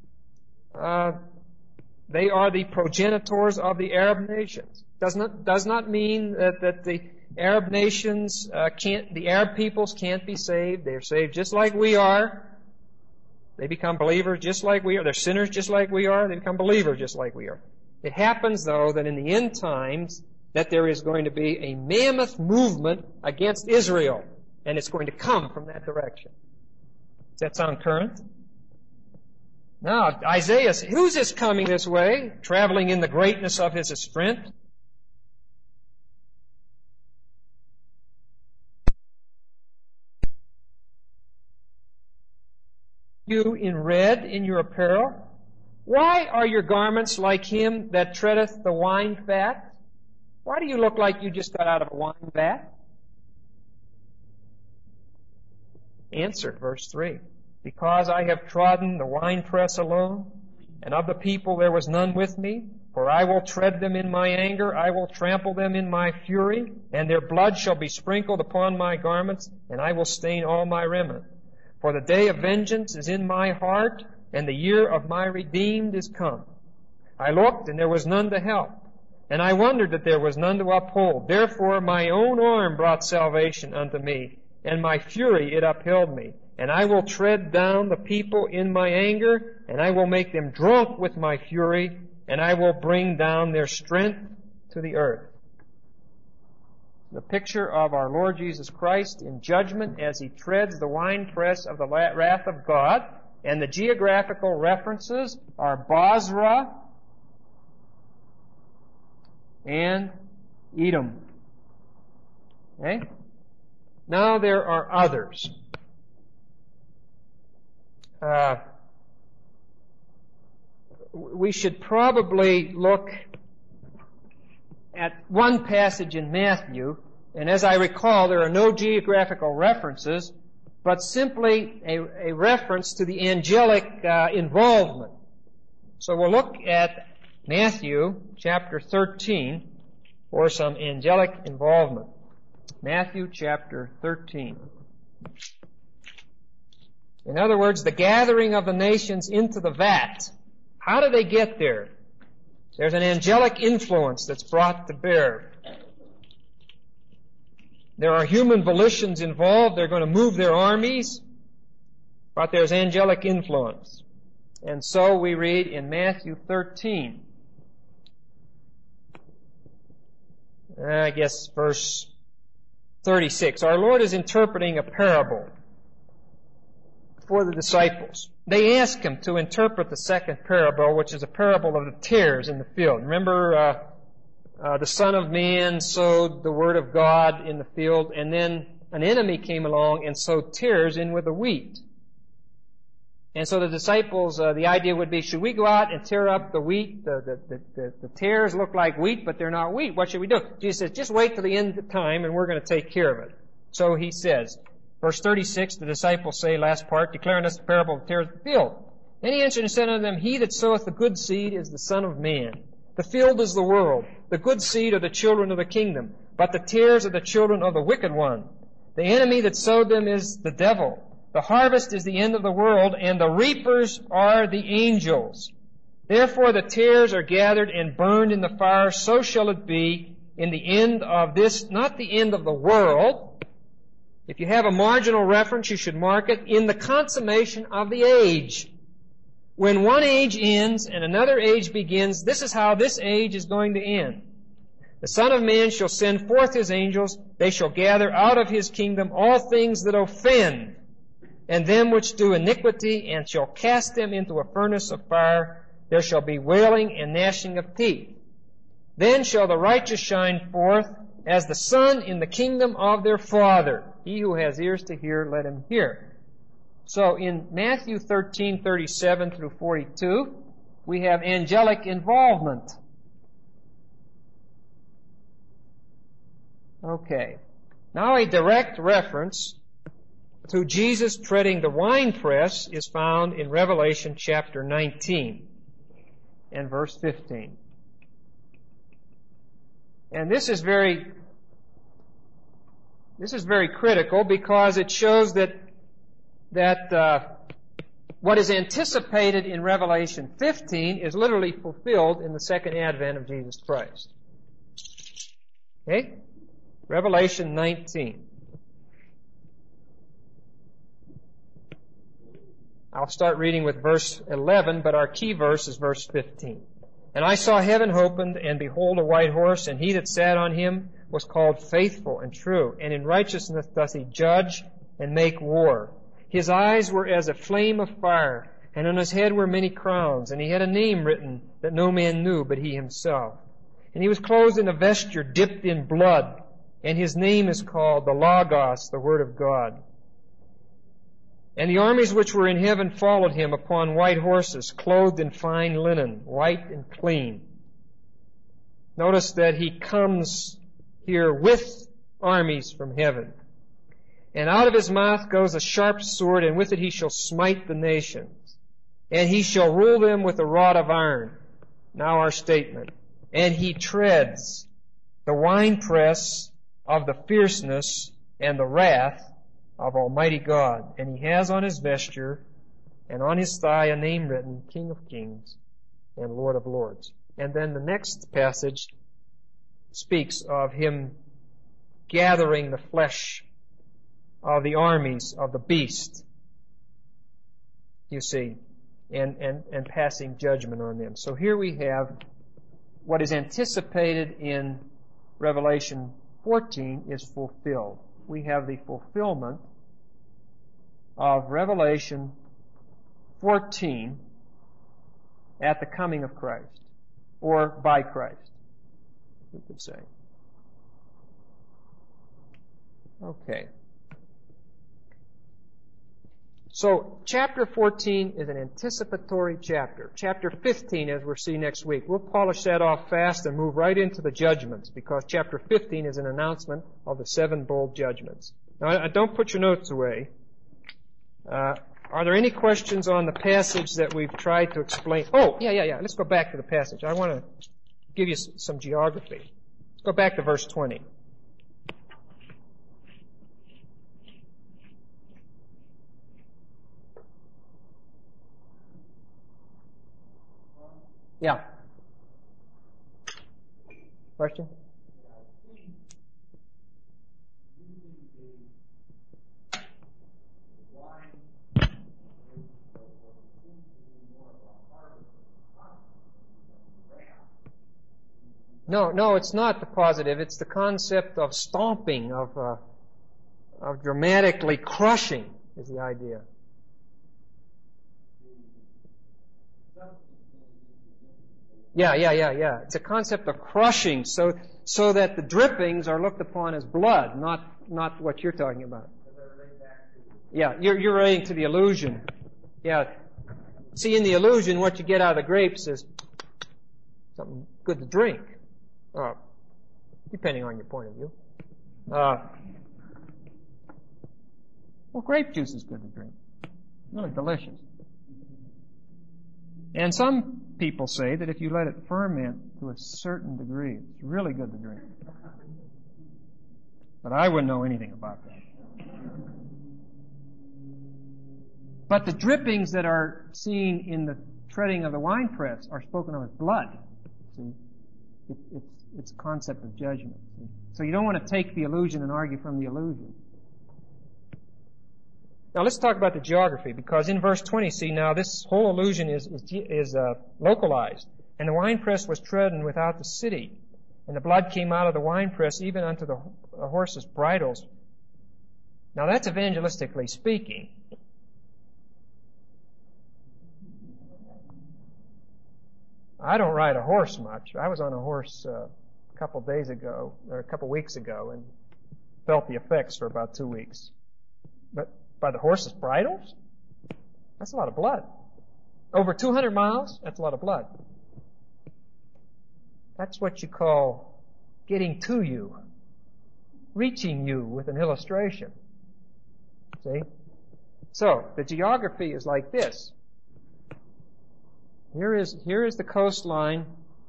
they are the progenitors of the Arab nations. Does not mean that the Arab nations the Arab peoples can't be saved. They're saved just like we are. They become believers just like we are. They're sinners just like we are. They become believers just like we are. It happens, though, that in the end times, that there is going to be a mammoth movement against Israel, and it's going to come from that direction. Does that sound current? Now, Isaiah, who's this coming this way, traveling in the greatness of his strength? You in red in your apparel? Why are your garments like him that treadeth the wine fat? Why do you look like you just got out of a wine vat? Answer, verse 3. Because I have trodden the winepress alone, and of the people there was none with me, for I will tread them in my anger, I will trample them in my fury, and their blood shall be sprinkled upon my garments, and I will stain all my raiment. For the day of vengeance is in my heart, and the year of my redeemed is come. I looked, and there was none to help, and I wondered that there was none to uphold. Therefore my own arm brought salvation unto me, and my fury it upheld me. And I will tread down the people in my anger, and I will make them drunk with my fury, and I will bring down their strength to the earth. The picture of our Lord Jesus Christ in judgment as he treads the winepress of the wrath of God, and the geographical references are Bozrah and Edom. Okay? Now there are others. We should probably look at one passage in Matthew, and as I recall, there are no geographical references, but simply a reference to the angelic involvement. So we'll look at Matthew chapter 13 for some angelic involvement. Matthew chapter 13. In other words, the gathering of the nations into the vat. How do they get there? There's an angelic influence that's brought to bear. There are human volitions involved. They're going to move their armies, but there's angelic influence. And so we read in Matthew 13, I guess verse 36. Our Lord is interpreting a parable for the disciples. They ask Him to interpret the second parable, which is a parable of the tares in the field. Remember, the Son of Man sowed the Word of God in the field, and then an enemy came along and sowed tares in with the wheat. And so the disciples, the idea would be, should we go out and tear up the wheat? The tares look like wheat, but they're not wheat. What should we do? Jesus says, just wait till the end of time, and we're going to take care of it. So He says, verse 36, the disciples say, last part, declaring us the parable of the tares of the field. Then He answered and said unto them, He that soweth the good seed is the Son of Man. The field is the world. The good seed are the children of the kingdom, but the tares are the children of the wicked one. The enemy that sowed them is the devil. The harvest is the end of the world, and the reapers are the angels. Therefore the tares are gathered and burned in the fire. So shall it be in the end of this, not the end of the world. If you have a marginal reference, you should mark it, in the consummation of the age. When one age ends and another age begins, this is how this age is going to end. The Son of Man shall send forth His angels. They shall gather out of His kingdom all things that offend, and them which do iniquity, and shall cast them into a furnace of fire. There shall be wailing and gnashing of teeth. Then shall the righteous shine forth as the sun in the kingdom of their Father. He who has ears to hear, let him hear. So in Matthew 13:37 through 42, we have angelic involvement. Okay. Now a direct reference to Jesus treading the winepress is found in Revelation chapter 19 and verse 15. And this is very critical because it shows that what is anticipated in Revelation 15 is literally fulfilled in the second advent of Jesus Christ. Okay? Revelation 19. I'll start reading with verse 11, but our key verse is verse 15. And I saw heaven opened, and behold a white horse, and he that sat on him was called Faithful and True, and in righteousness doth he judge and make war. His eyes were as a flame of fire, and on his head were many crowns, and he had a name written that no man knew but he himself. And he was clothed in a vesture dipped in blood, and his name is called the Logos, the Word of God. And the armies which were in heaven followed him upon white horses, clothed in fine linen, white and clean. Notice that he comes here with armies from heaven. And out of his mouth goes a sharp sword, and with it he shall smite the nations. And he shall rule them with a rod of iron. Now our statement. And he treads the winepress of the fierceness and the wrath of Almighty God. And he has on his vesture and on his thigh a name written, King of Kings and Lord of Lords. And then the next passage speaks of him gathering the flesh of the armies of the beast, you see, and passing judgment on them. So here we have what is anticipated in Revelation 14 is fulfilled. We have the fulfillment of Revelation 14 at the coming of Christ, or by Christ, we could say. Okay. So, chapter 14 is an anticipatory chapter. Chapter 15, as we'll see next week, we'll polish that off fast and move right into the judgments, because chapter 15 is an announcement of the 7 bold judgments. Now, don't put your notes away. Are there any questions on the passage that we've tried to explain? Oh, yeah. Let's go back to the passage. I want to give you some geography. Let's go back to verse 20. Yeah. Question? No, it's not the positive. It's the concept of stomping, of dramatically crushing is the idea. Yeah. It's a concept of crushing, so that the drippings are looked upon as blood, not what you're talking about. Yeah, you're relating to the illusion. Yeah. See, in the illusion, what you get out of the grapes is something good to drink. Depending on your point of view. Well, grape juice is good to drink. Really delicious. And some people say that if you let it ferment to a certain degree, it's really good to drink. But I wouldn't know anything about that. But the drippings that are seen in the treading of the winepress are spoken of as blood. See? It's a concept of judgment. See? So you don't want to take the illusion and argue from the illusion. Now let's talk about the geography, because in verse 20, see, now this whole illusion is localized. And the winepress was trodden without the city, and the blood came out of the winepress even unto the horses' bridles. Now that's evangelistically speaking. I don't ride a horse much. I was on a horse a couple weeks ago, and felt the effects for about 2 weeks. But by the horse's bridles? That's a lot of blood. Over 200 miles? That's a lot of blood. That's what you call getting to you, reaching you with an illustration. See? So, the geography is like this. Here is the coastline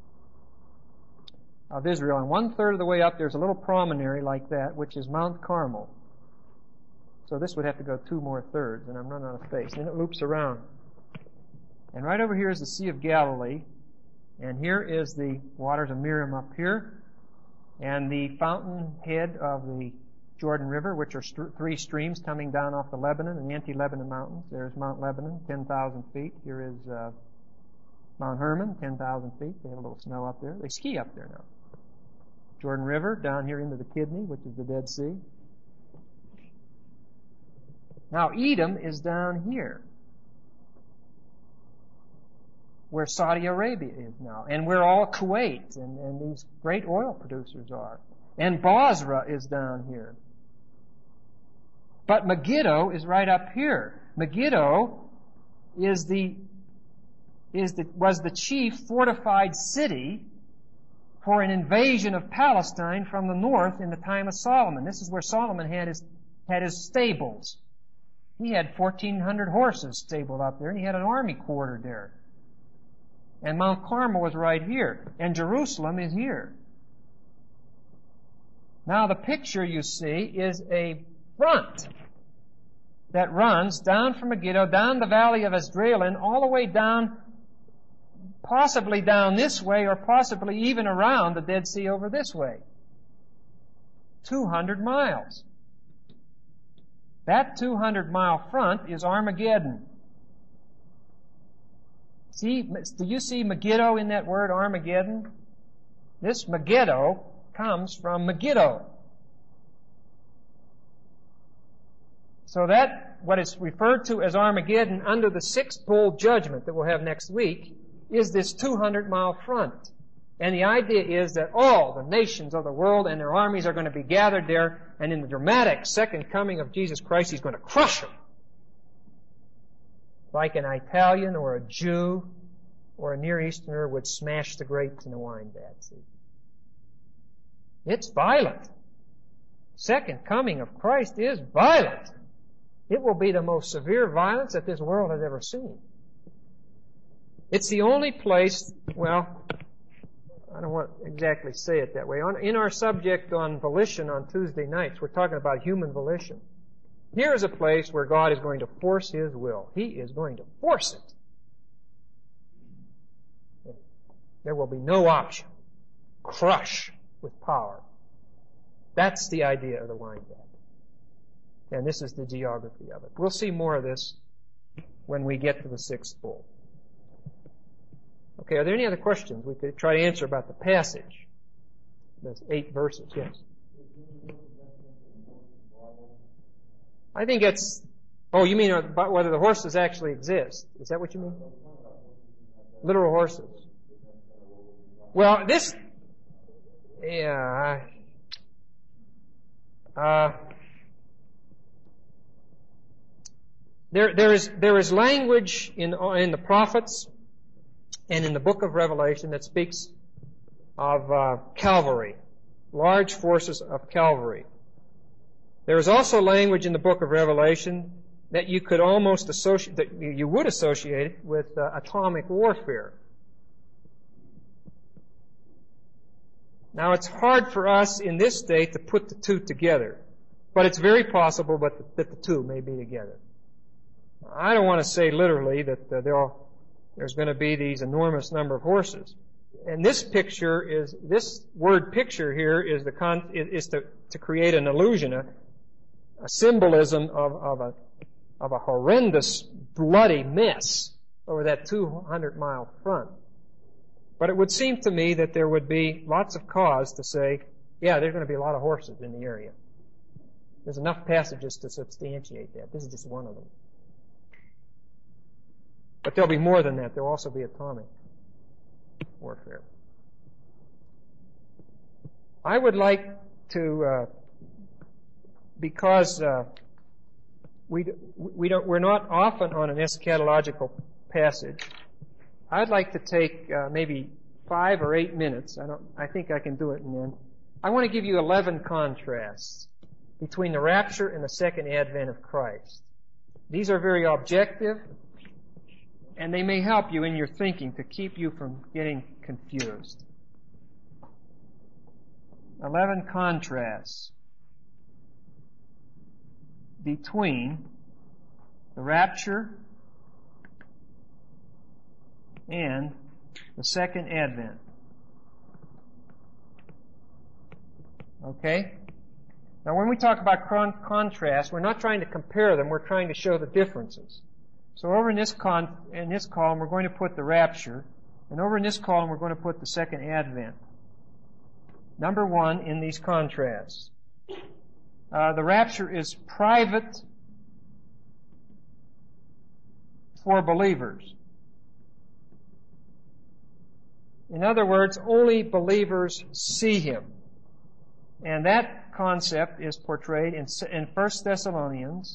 of Israel, and 1/3 of the way up there's a little promontory like that, which is Mount Carmel. So this would have to go 2 more thirds, and I'm running out of space. And then it loops around. And right over here is the Sea of Galilee, and here is the waters of Miriam up here, and the fountainhead of the Jordan River, which are 3 streams coming down off the Lebanon and the anti-Lebanon mountains. There's Mount Lebanon, 10,000 feet. Here is Mount Hermon, 10,000 feet. They have a little snow up there. They ski up there now. Jordan River, down here into the Kidney, which is the Dead Sea. Now, Edom is down here, where Saudi Arabia is now, and where all Kuwait and these great oil producers are. And Basra is down here. But Megiddo is right up here. Megiddo was the chief fortified city for an invasion of Palestine from the north in the time of Solomon. This is where Solomon had his stables. He had 1,400 horses stabled up there, and he had an army quartered there. And Mount Carmel was right here, and Jerusalem is here. Now the picture you see is a front that runs down from Megiddo, down the valley of Esdraelon, all the way down, possibly down this way, or possibly even around the Dead Sea over this way. 200 miles. That 200-mile front is Armageddon. See, do you see Megiddo in that word, Armageddon? This Megiddo comes from Megiddo. So that, what is referred to as Armageddon under the 6th bowl judgment that we'll have next week, is this 200-mile front. And the idea is that all the nations of the world and their armies are going to be gathered there, and in the dramatic second coming of Jesus Christ, He's going to crush them. Like an Italian or a Jew or a Near Easterner would smash the grapes in a wine vat. See? It's violent. Second coming of Christ is violent. It will be the most severe violence that this world has ever seen. It's the only place, well, I don't want to exactly say it that way. In our subject on volition on Tuesday nights, we're talking about human volition. Here is a place where God is going to force His will. He is going to force it. There will be no option. Crush with power. That's the idea of the wine vat. And this is the geography of it. We'll see more of this when we get to the 6th bowl. Okay, are there any other questions we could try to answer about the passage? That's 8 verses, yes. I think it's... Oh, you mean about whether the horses actually exist. Is that what you mean? Literal horses. Well, this... Yeah. There is language in the prophets and in the book of Revelation that speaks of cavalry, large forces of cavalry. There is also language in the book of Revelation that you could almost associate, that you would associate it with atomic warfare. Now, it's hard for us in this day to put the two together, but it's very possible that the two may be together. I don't want to say literally that there's going to be these enormous number of horses. And this word picture here is to create an illusion, a symbolism of a horrendous, bloody mess over that 200-mile front. But it would seem to me that there would be lots of cause to say, yeah, there's going to be a lot of horses in the area. There's enough passages to substantiate that. This is just one of them. But there'll be more than that. There'll also be atomic warfare. I would like to, because we're not often on an eschatological passage, I'd like to take maybe 5 or 8 minutes. I think I can do it in the end. I want to give you 11 contrasts between the rapture and the second advent of Christ. These are very objective, and they may help you in your thinking to keep you from getting confused. 11 contrasts between the rapture and the second advent. Okay? Now when we talk about contrast, we're not trying to compare them, we're trying to show the differences. So over in this column we're going to put the rapture, and over in this column we're going to put the second advent. Number 1 in these contrasts. The rapture is private for believers. In other words, only believers see Him. And that concept is portrayed in 1 Thessalonians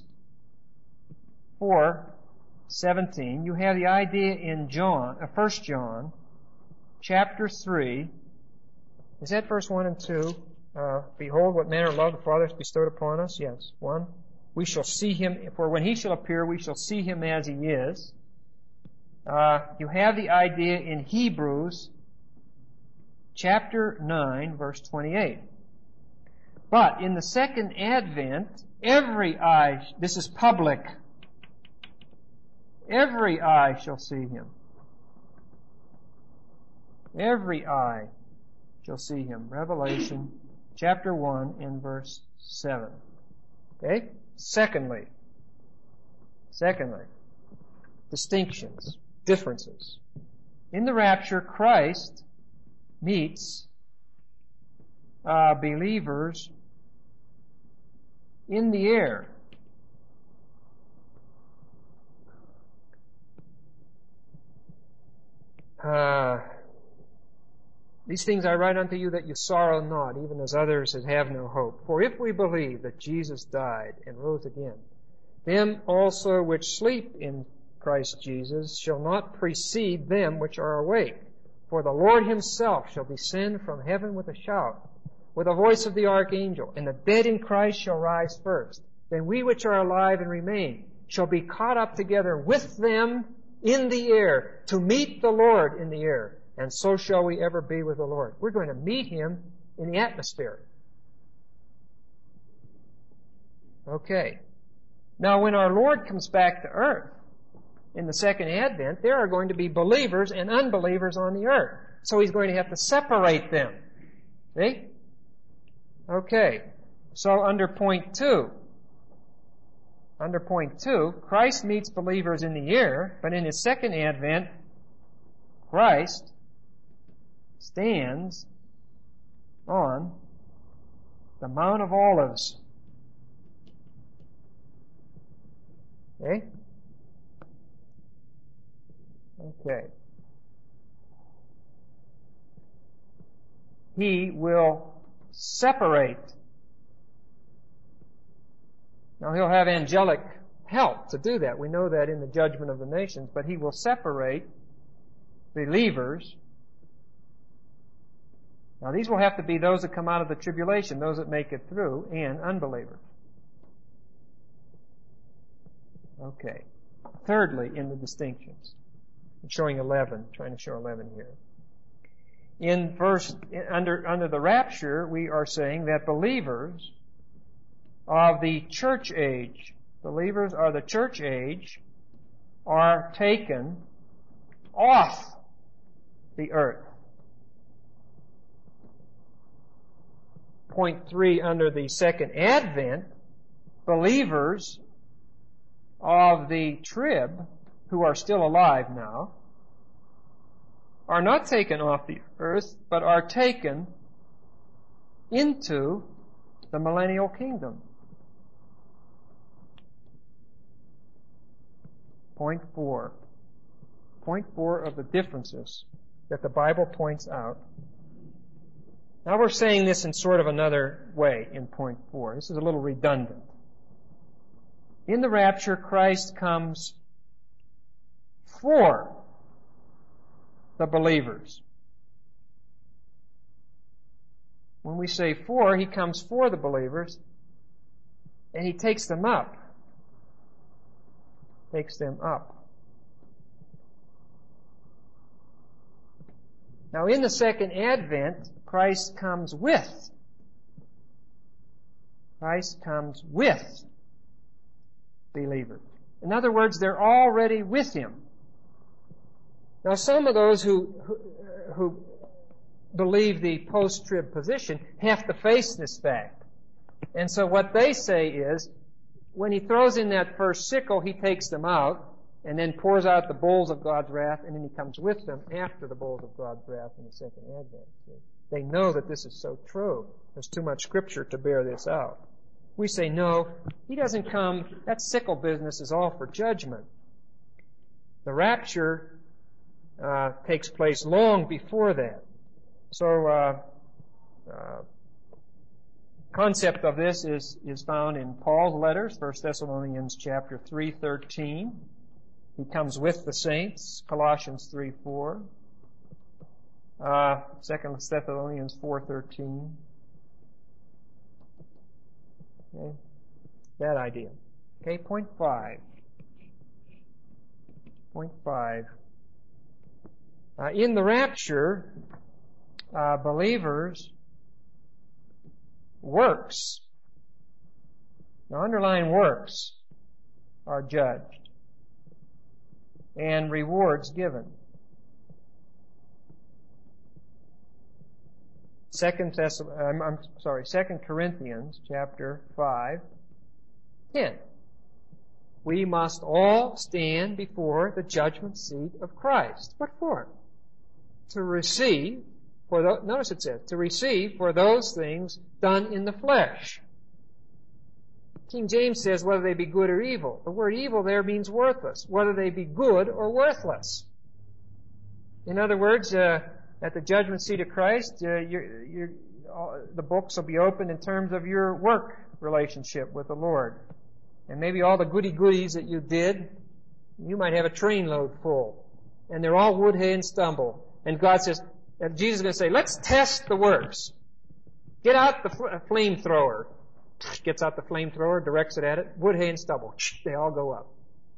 4:17. You have the idea in 1 John chapter 3. Is that verse 1 and 2? Behold, what manner of love the Father has bestowed upon us. Yes. 1. We shall see Him, for when He shall appear, we shall see Him as He is. You have the idea in Hebrews chapter 9, verse 28. But in the second advent, every eye, this is public, every eye shall see Him. Every eye shall see Him. Revelation chapter 1 and verse 7. Okay? Secondly, distinctions, differences. In the rapture, Christ meets believers in the air. These things I write unto you that you sorrow not, even as others that have no hope. For if we believe that Jesus died and rose again, them also which sleep in Christ Jesus shall not precede them which are awake. For the Lord Himself shall descend from heaven with a shout, with the voice of the archangel, and the dead in Christ shall rise first. Then we which are alive and remain shall be caught up together with them in the air to meet the Lord in the air. And so shall we ever be with the Lord. We're going to meet Him in the atmosphere. Okay. Now when our Lord comes back to earth in the second advent, there are going to be believers and unbelievers on the earth. So He's going to have to separate them. See? Okay. So under point 2, Christ meets believers in the air, but in His second advent, Christ stands on the Mount of Olives. Okay? Okay. He will separate. Now, he'll have angelic help to do that. We know that in the judgment of the nations. But he will separate believers. Now, these will have to be those that come out of the tribulation, those that make it through, and unbelievers. Okay. Thirdly, in the distinctions. I'm showing 11, trying to show 11 here. In under the rapture, we are saying that believers of the church age, believers of the church age, are taken off the earth. Point 3, under the second advent, believers of the trib, who are still alive now, are not taken off the earth, but are taken into the millennial kingdom. Point 4. Point 4 of the differences that the Bible points out. Now we're saying this in sort of another way in point 4. This is a little redundant. In the rapture, Christ comes for the believers. When we say for, He comes for the believers, and He takes them up. Takes them up. Now, in the second advent, Christ comes with. Christ comes with believers. In other words, they're already with Him. Now, some of those who believe the post-trib position have to face this fact. And so what they say is, when He throws in that first sickle, He takes them out, and then pours out the bowls of God's wrath, and then He comes with them after the bowls of God's wrath in the second advent. They know that this is so true. There's too much Scripture to bear this out. We say, no, He doesn't come. That sickle business is all for judgment. The rapture takes place long before that. So, concept of this is found in Paul's letters, 1 Thessalonians chapter 3:13. He comes with the saints, Colossians 3:4. 2 Thessalonians 4:13. Okay, that idea. Okay, point 5. Point 5. In the rapture, believers' works, now underline works, are judged and rewards given. 2 Corinthians chapter 5:10. We must all stand before the judgment seat of Christ. What for? To receive, notice it says, to receive for those things done in the flesh. King James says whether they be good or evil. The word evil there means worthless. Whether they be good or worthless. In other words, at the judgment seat of Christ, the books will be opened in terms of your work relationship with the Lord. And maybe all the goody-goodies that you did, you might have a trainload full. And they're all wood, hay, and stubble. And God says, and Jesus is going to say, let's test the works. Get out the flamethrower. Gets out the flamethrower, directs it at it. Wood, hay, and stubble. They all go up.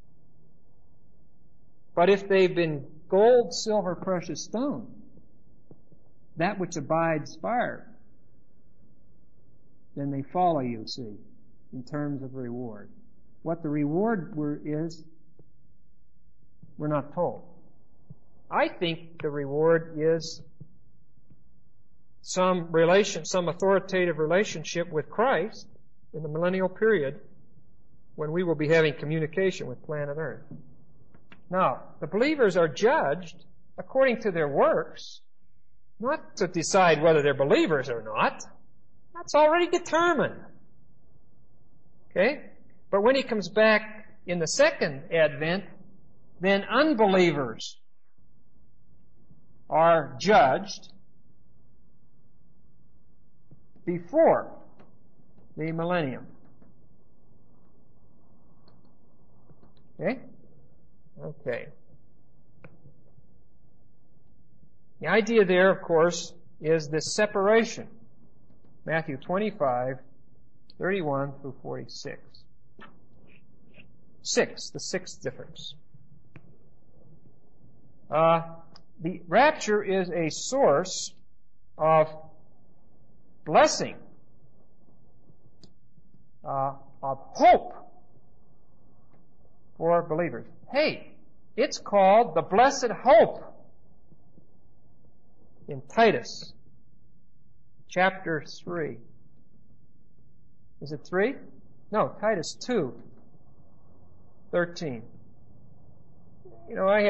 But if they've been gold, silver, precious stone, that which abides fire, then they follow you, see, in terms of reward. What the reward is, we're not told. I think the reward is some authoritative relationship with Christ in the millennial period when we will be having communication with planet Earth. Now, the believers are judged according to their works, Not to decide whether they're believers or not. That's already determined. Okay? But when He comes back in the second advent, then unbelievers are judged before the millennium. Okay? Okay. The idea there, of course, is this separation. Matthew 25, 31 through 46. The sixth difference. The rapture is a source of blessing, of hope for believers. Hey, it's called the blessed hope in Titus chapter 3. Is it 3? No, Titus 2, 13. You know, I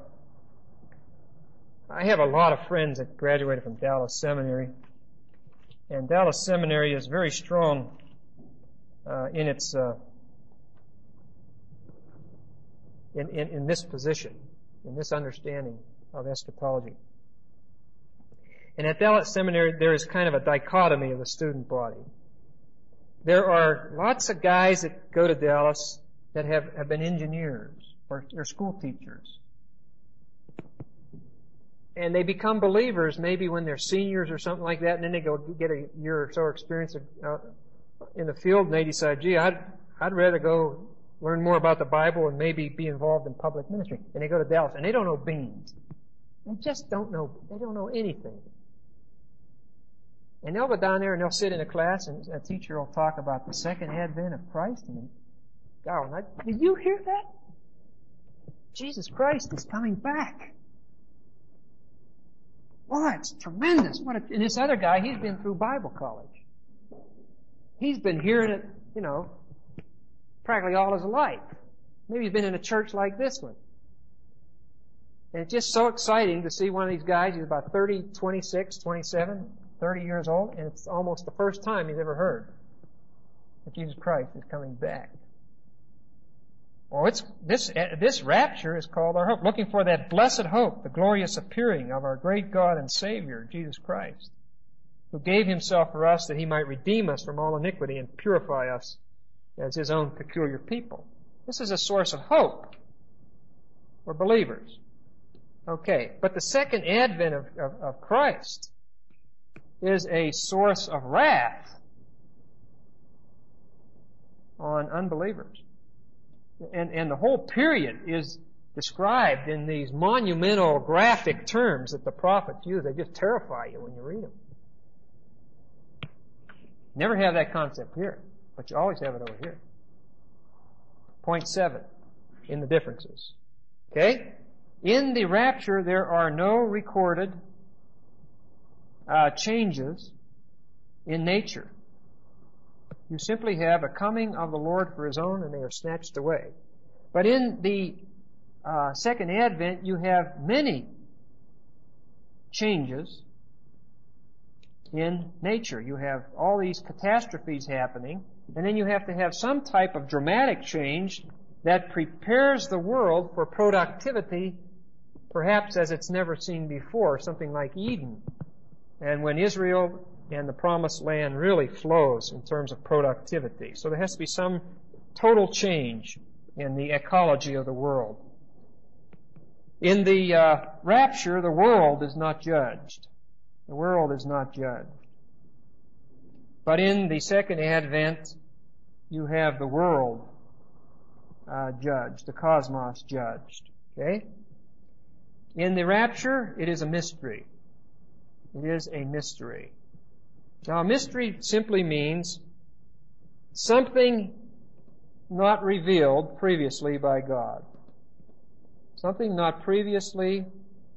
have a lot of friends that graduated from Dallas Seminary, and Dallas Seminary is very strong in its in this position, in this understanding of eschatology. And at Dallas Seminary, there is kind of a dichotomy of the student body. There are lots of guys that go to Dallas that have been engineers or school teachers. And they become believers maybe when they're seniors or something like that, and then they go get a year or so experience in the field, and they decide, gee, I'd rather go learn more about the Bible and maybe be involved in public ministry. And they go to Dallas, and they don't know beans. They just don't know. They don't know anything. And they'll go down there and they'll sit in a class, and a teacher will talk about the second advent of Christ. And God, did you hear that? Jesus Christ is coming back. Boy, it's tremendous. And this other guy, he's been through Bible college. He's been hearing it, practically all his life. Maybe he's been in a church like this one. And it's just so exciting to see one of these guys. He's about 30, 26, 27, 30 years old, and it's almost the first time he's ever heard that Jesus Christ is coming back. Well, this rapture is called our hope, looking for that blessed hope, the glorious appearing of our great God and Savior, Jesus Christ, who gave Himself for us that He might redeem us from all iniquity and purify us as His own peculiar people. This is a source of hope for believers. Okay, but the second advent of Christ is a source of wrath on unbelievers. And the whole period is described in these monumental graphic terms that the prophets use. They just terrify you when you read them. Never have that concept here, but you always have it over here. Point 7 in the differences. Okay? In the rapture, there are no recorded changes in nature. You simply have a coming of the Lord for His own, and they are snatched away. But in the second advent, you have many changes in nature. You have all these catastrophes happening, and then you have to have some type of dramatic change that prepares the world for productivity, perhaps as it's never seen before, something like Eden. And when Israel and the promised land really flows in terms of productivity. So there has to be some total change in the ecology of the world. In the rapture, the world is not judged. The world is not judged. But in the second advent, you have the world judged, the cosmos judged. Okay? In the rapture, it is a mystery. It is a mystery. Now, a mystery simply means something not revealed previously by God. Something not previously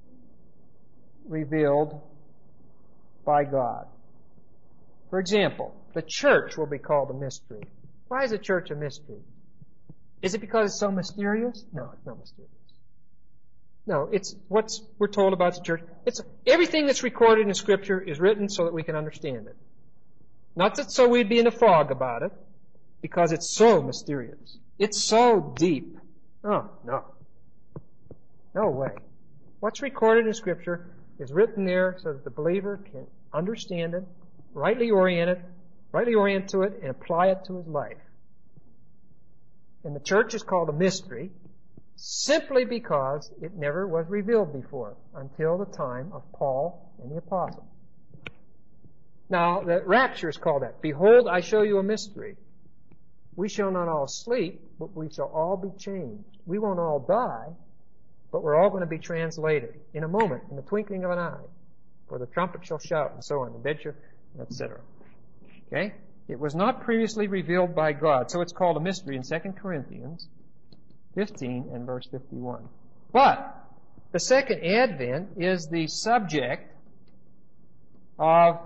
revealed by God. For example, the church will be called a mystery. Why is the church a mystery? Is it because it's so mysterious? No, it's not mysterious. No, it's what we're told about the church. It's everything that's recorded in Scripture is written so that we can understand it. Not that so we'd be in a fog about it, because it's so mysterious. It's so deep. Oh, no. No way. What's recorded in Scripture is written there so that the believer can understand it, rightly orient to it, and apply it to his life. And the church is called a mystery simply because it never was revealed before until the time of Paul and the apostles. Now, the rapture is called that. Behold, I show you a mystery. We shall not all sleep, but we shall all be changed. We won't all die, but we're all going to be translated in a moment, in the twinkling of an eye. For the trumpet shall shout, and so on, the dead shall, etc. Okay? It was not previously revealed by God, so it's called a mystery in 2 Corinthians 15 and verse 51. But the second advent is the subject of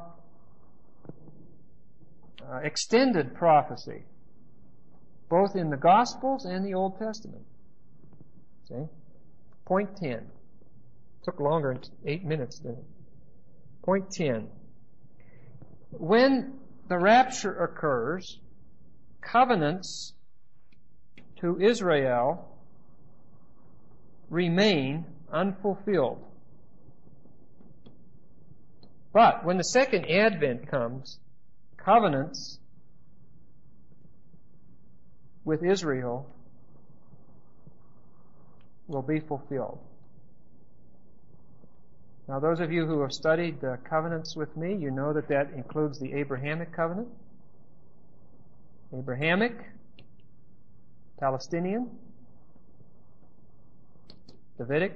extended prophecy, both in the Gospels and the Old Testament. See? Point 10. Took longer than 8 minutes, didn't it? Point 10. When the rapture occurs, covenants to Israel remain unfulfilled. But when the second advent comes, covenants with Israel will be fulfilled. Now, those of you who have studied covenants with me, you know that that includes the Abrahamic covenant, Abrahamic, Palestinian, Davidic,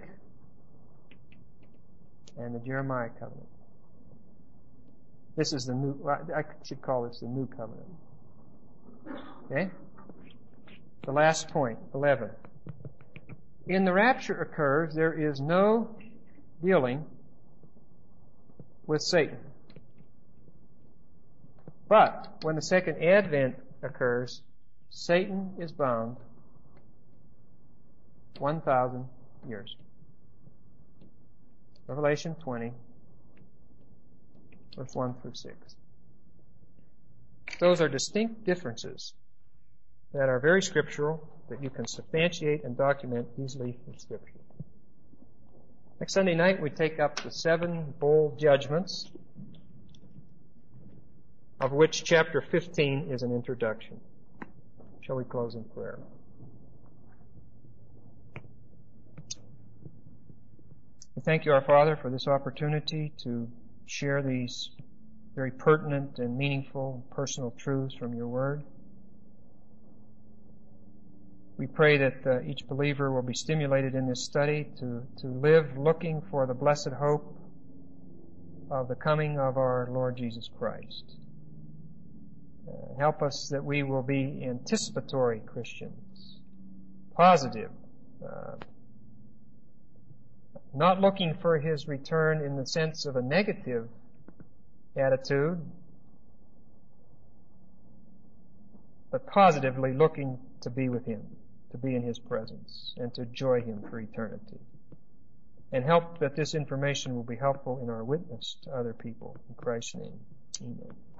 and the Jeremiah covenant. This is the new, I should call this the new covenant. Okay? The last point, 11. In the rapture occurs, there is no dealing with Satan. But when the second advent occurs, Satan is bound 1,000 years. Revelation 20, verse 1 through 6. Those are distinct differences that are very scriptural, that you can substantiate and document easily in Scripture. Next Sunday night, we take up the 7 bowl judgments, of which chapter 15 is an introduction. Shall we close in prayer? We thank you, our Father, for this opportunity to share these very pertinent and meaningful personal truths from your Word. We pray that each believer will be stimulated in this study to live looking for the blessed hope of the coming of our Lord Jesus Christ. Help us that we will be anticipatory Christians, positive, not looking for His return in the sense of a negative attitude, but positively looking to be with Him, to be in His presence, and to enjoy Him for eternity. And help that this information will be helpful in our witness to other people. In Christ's name, amen.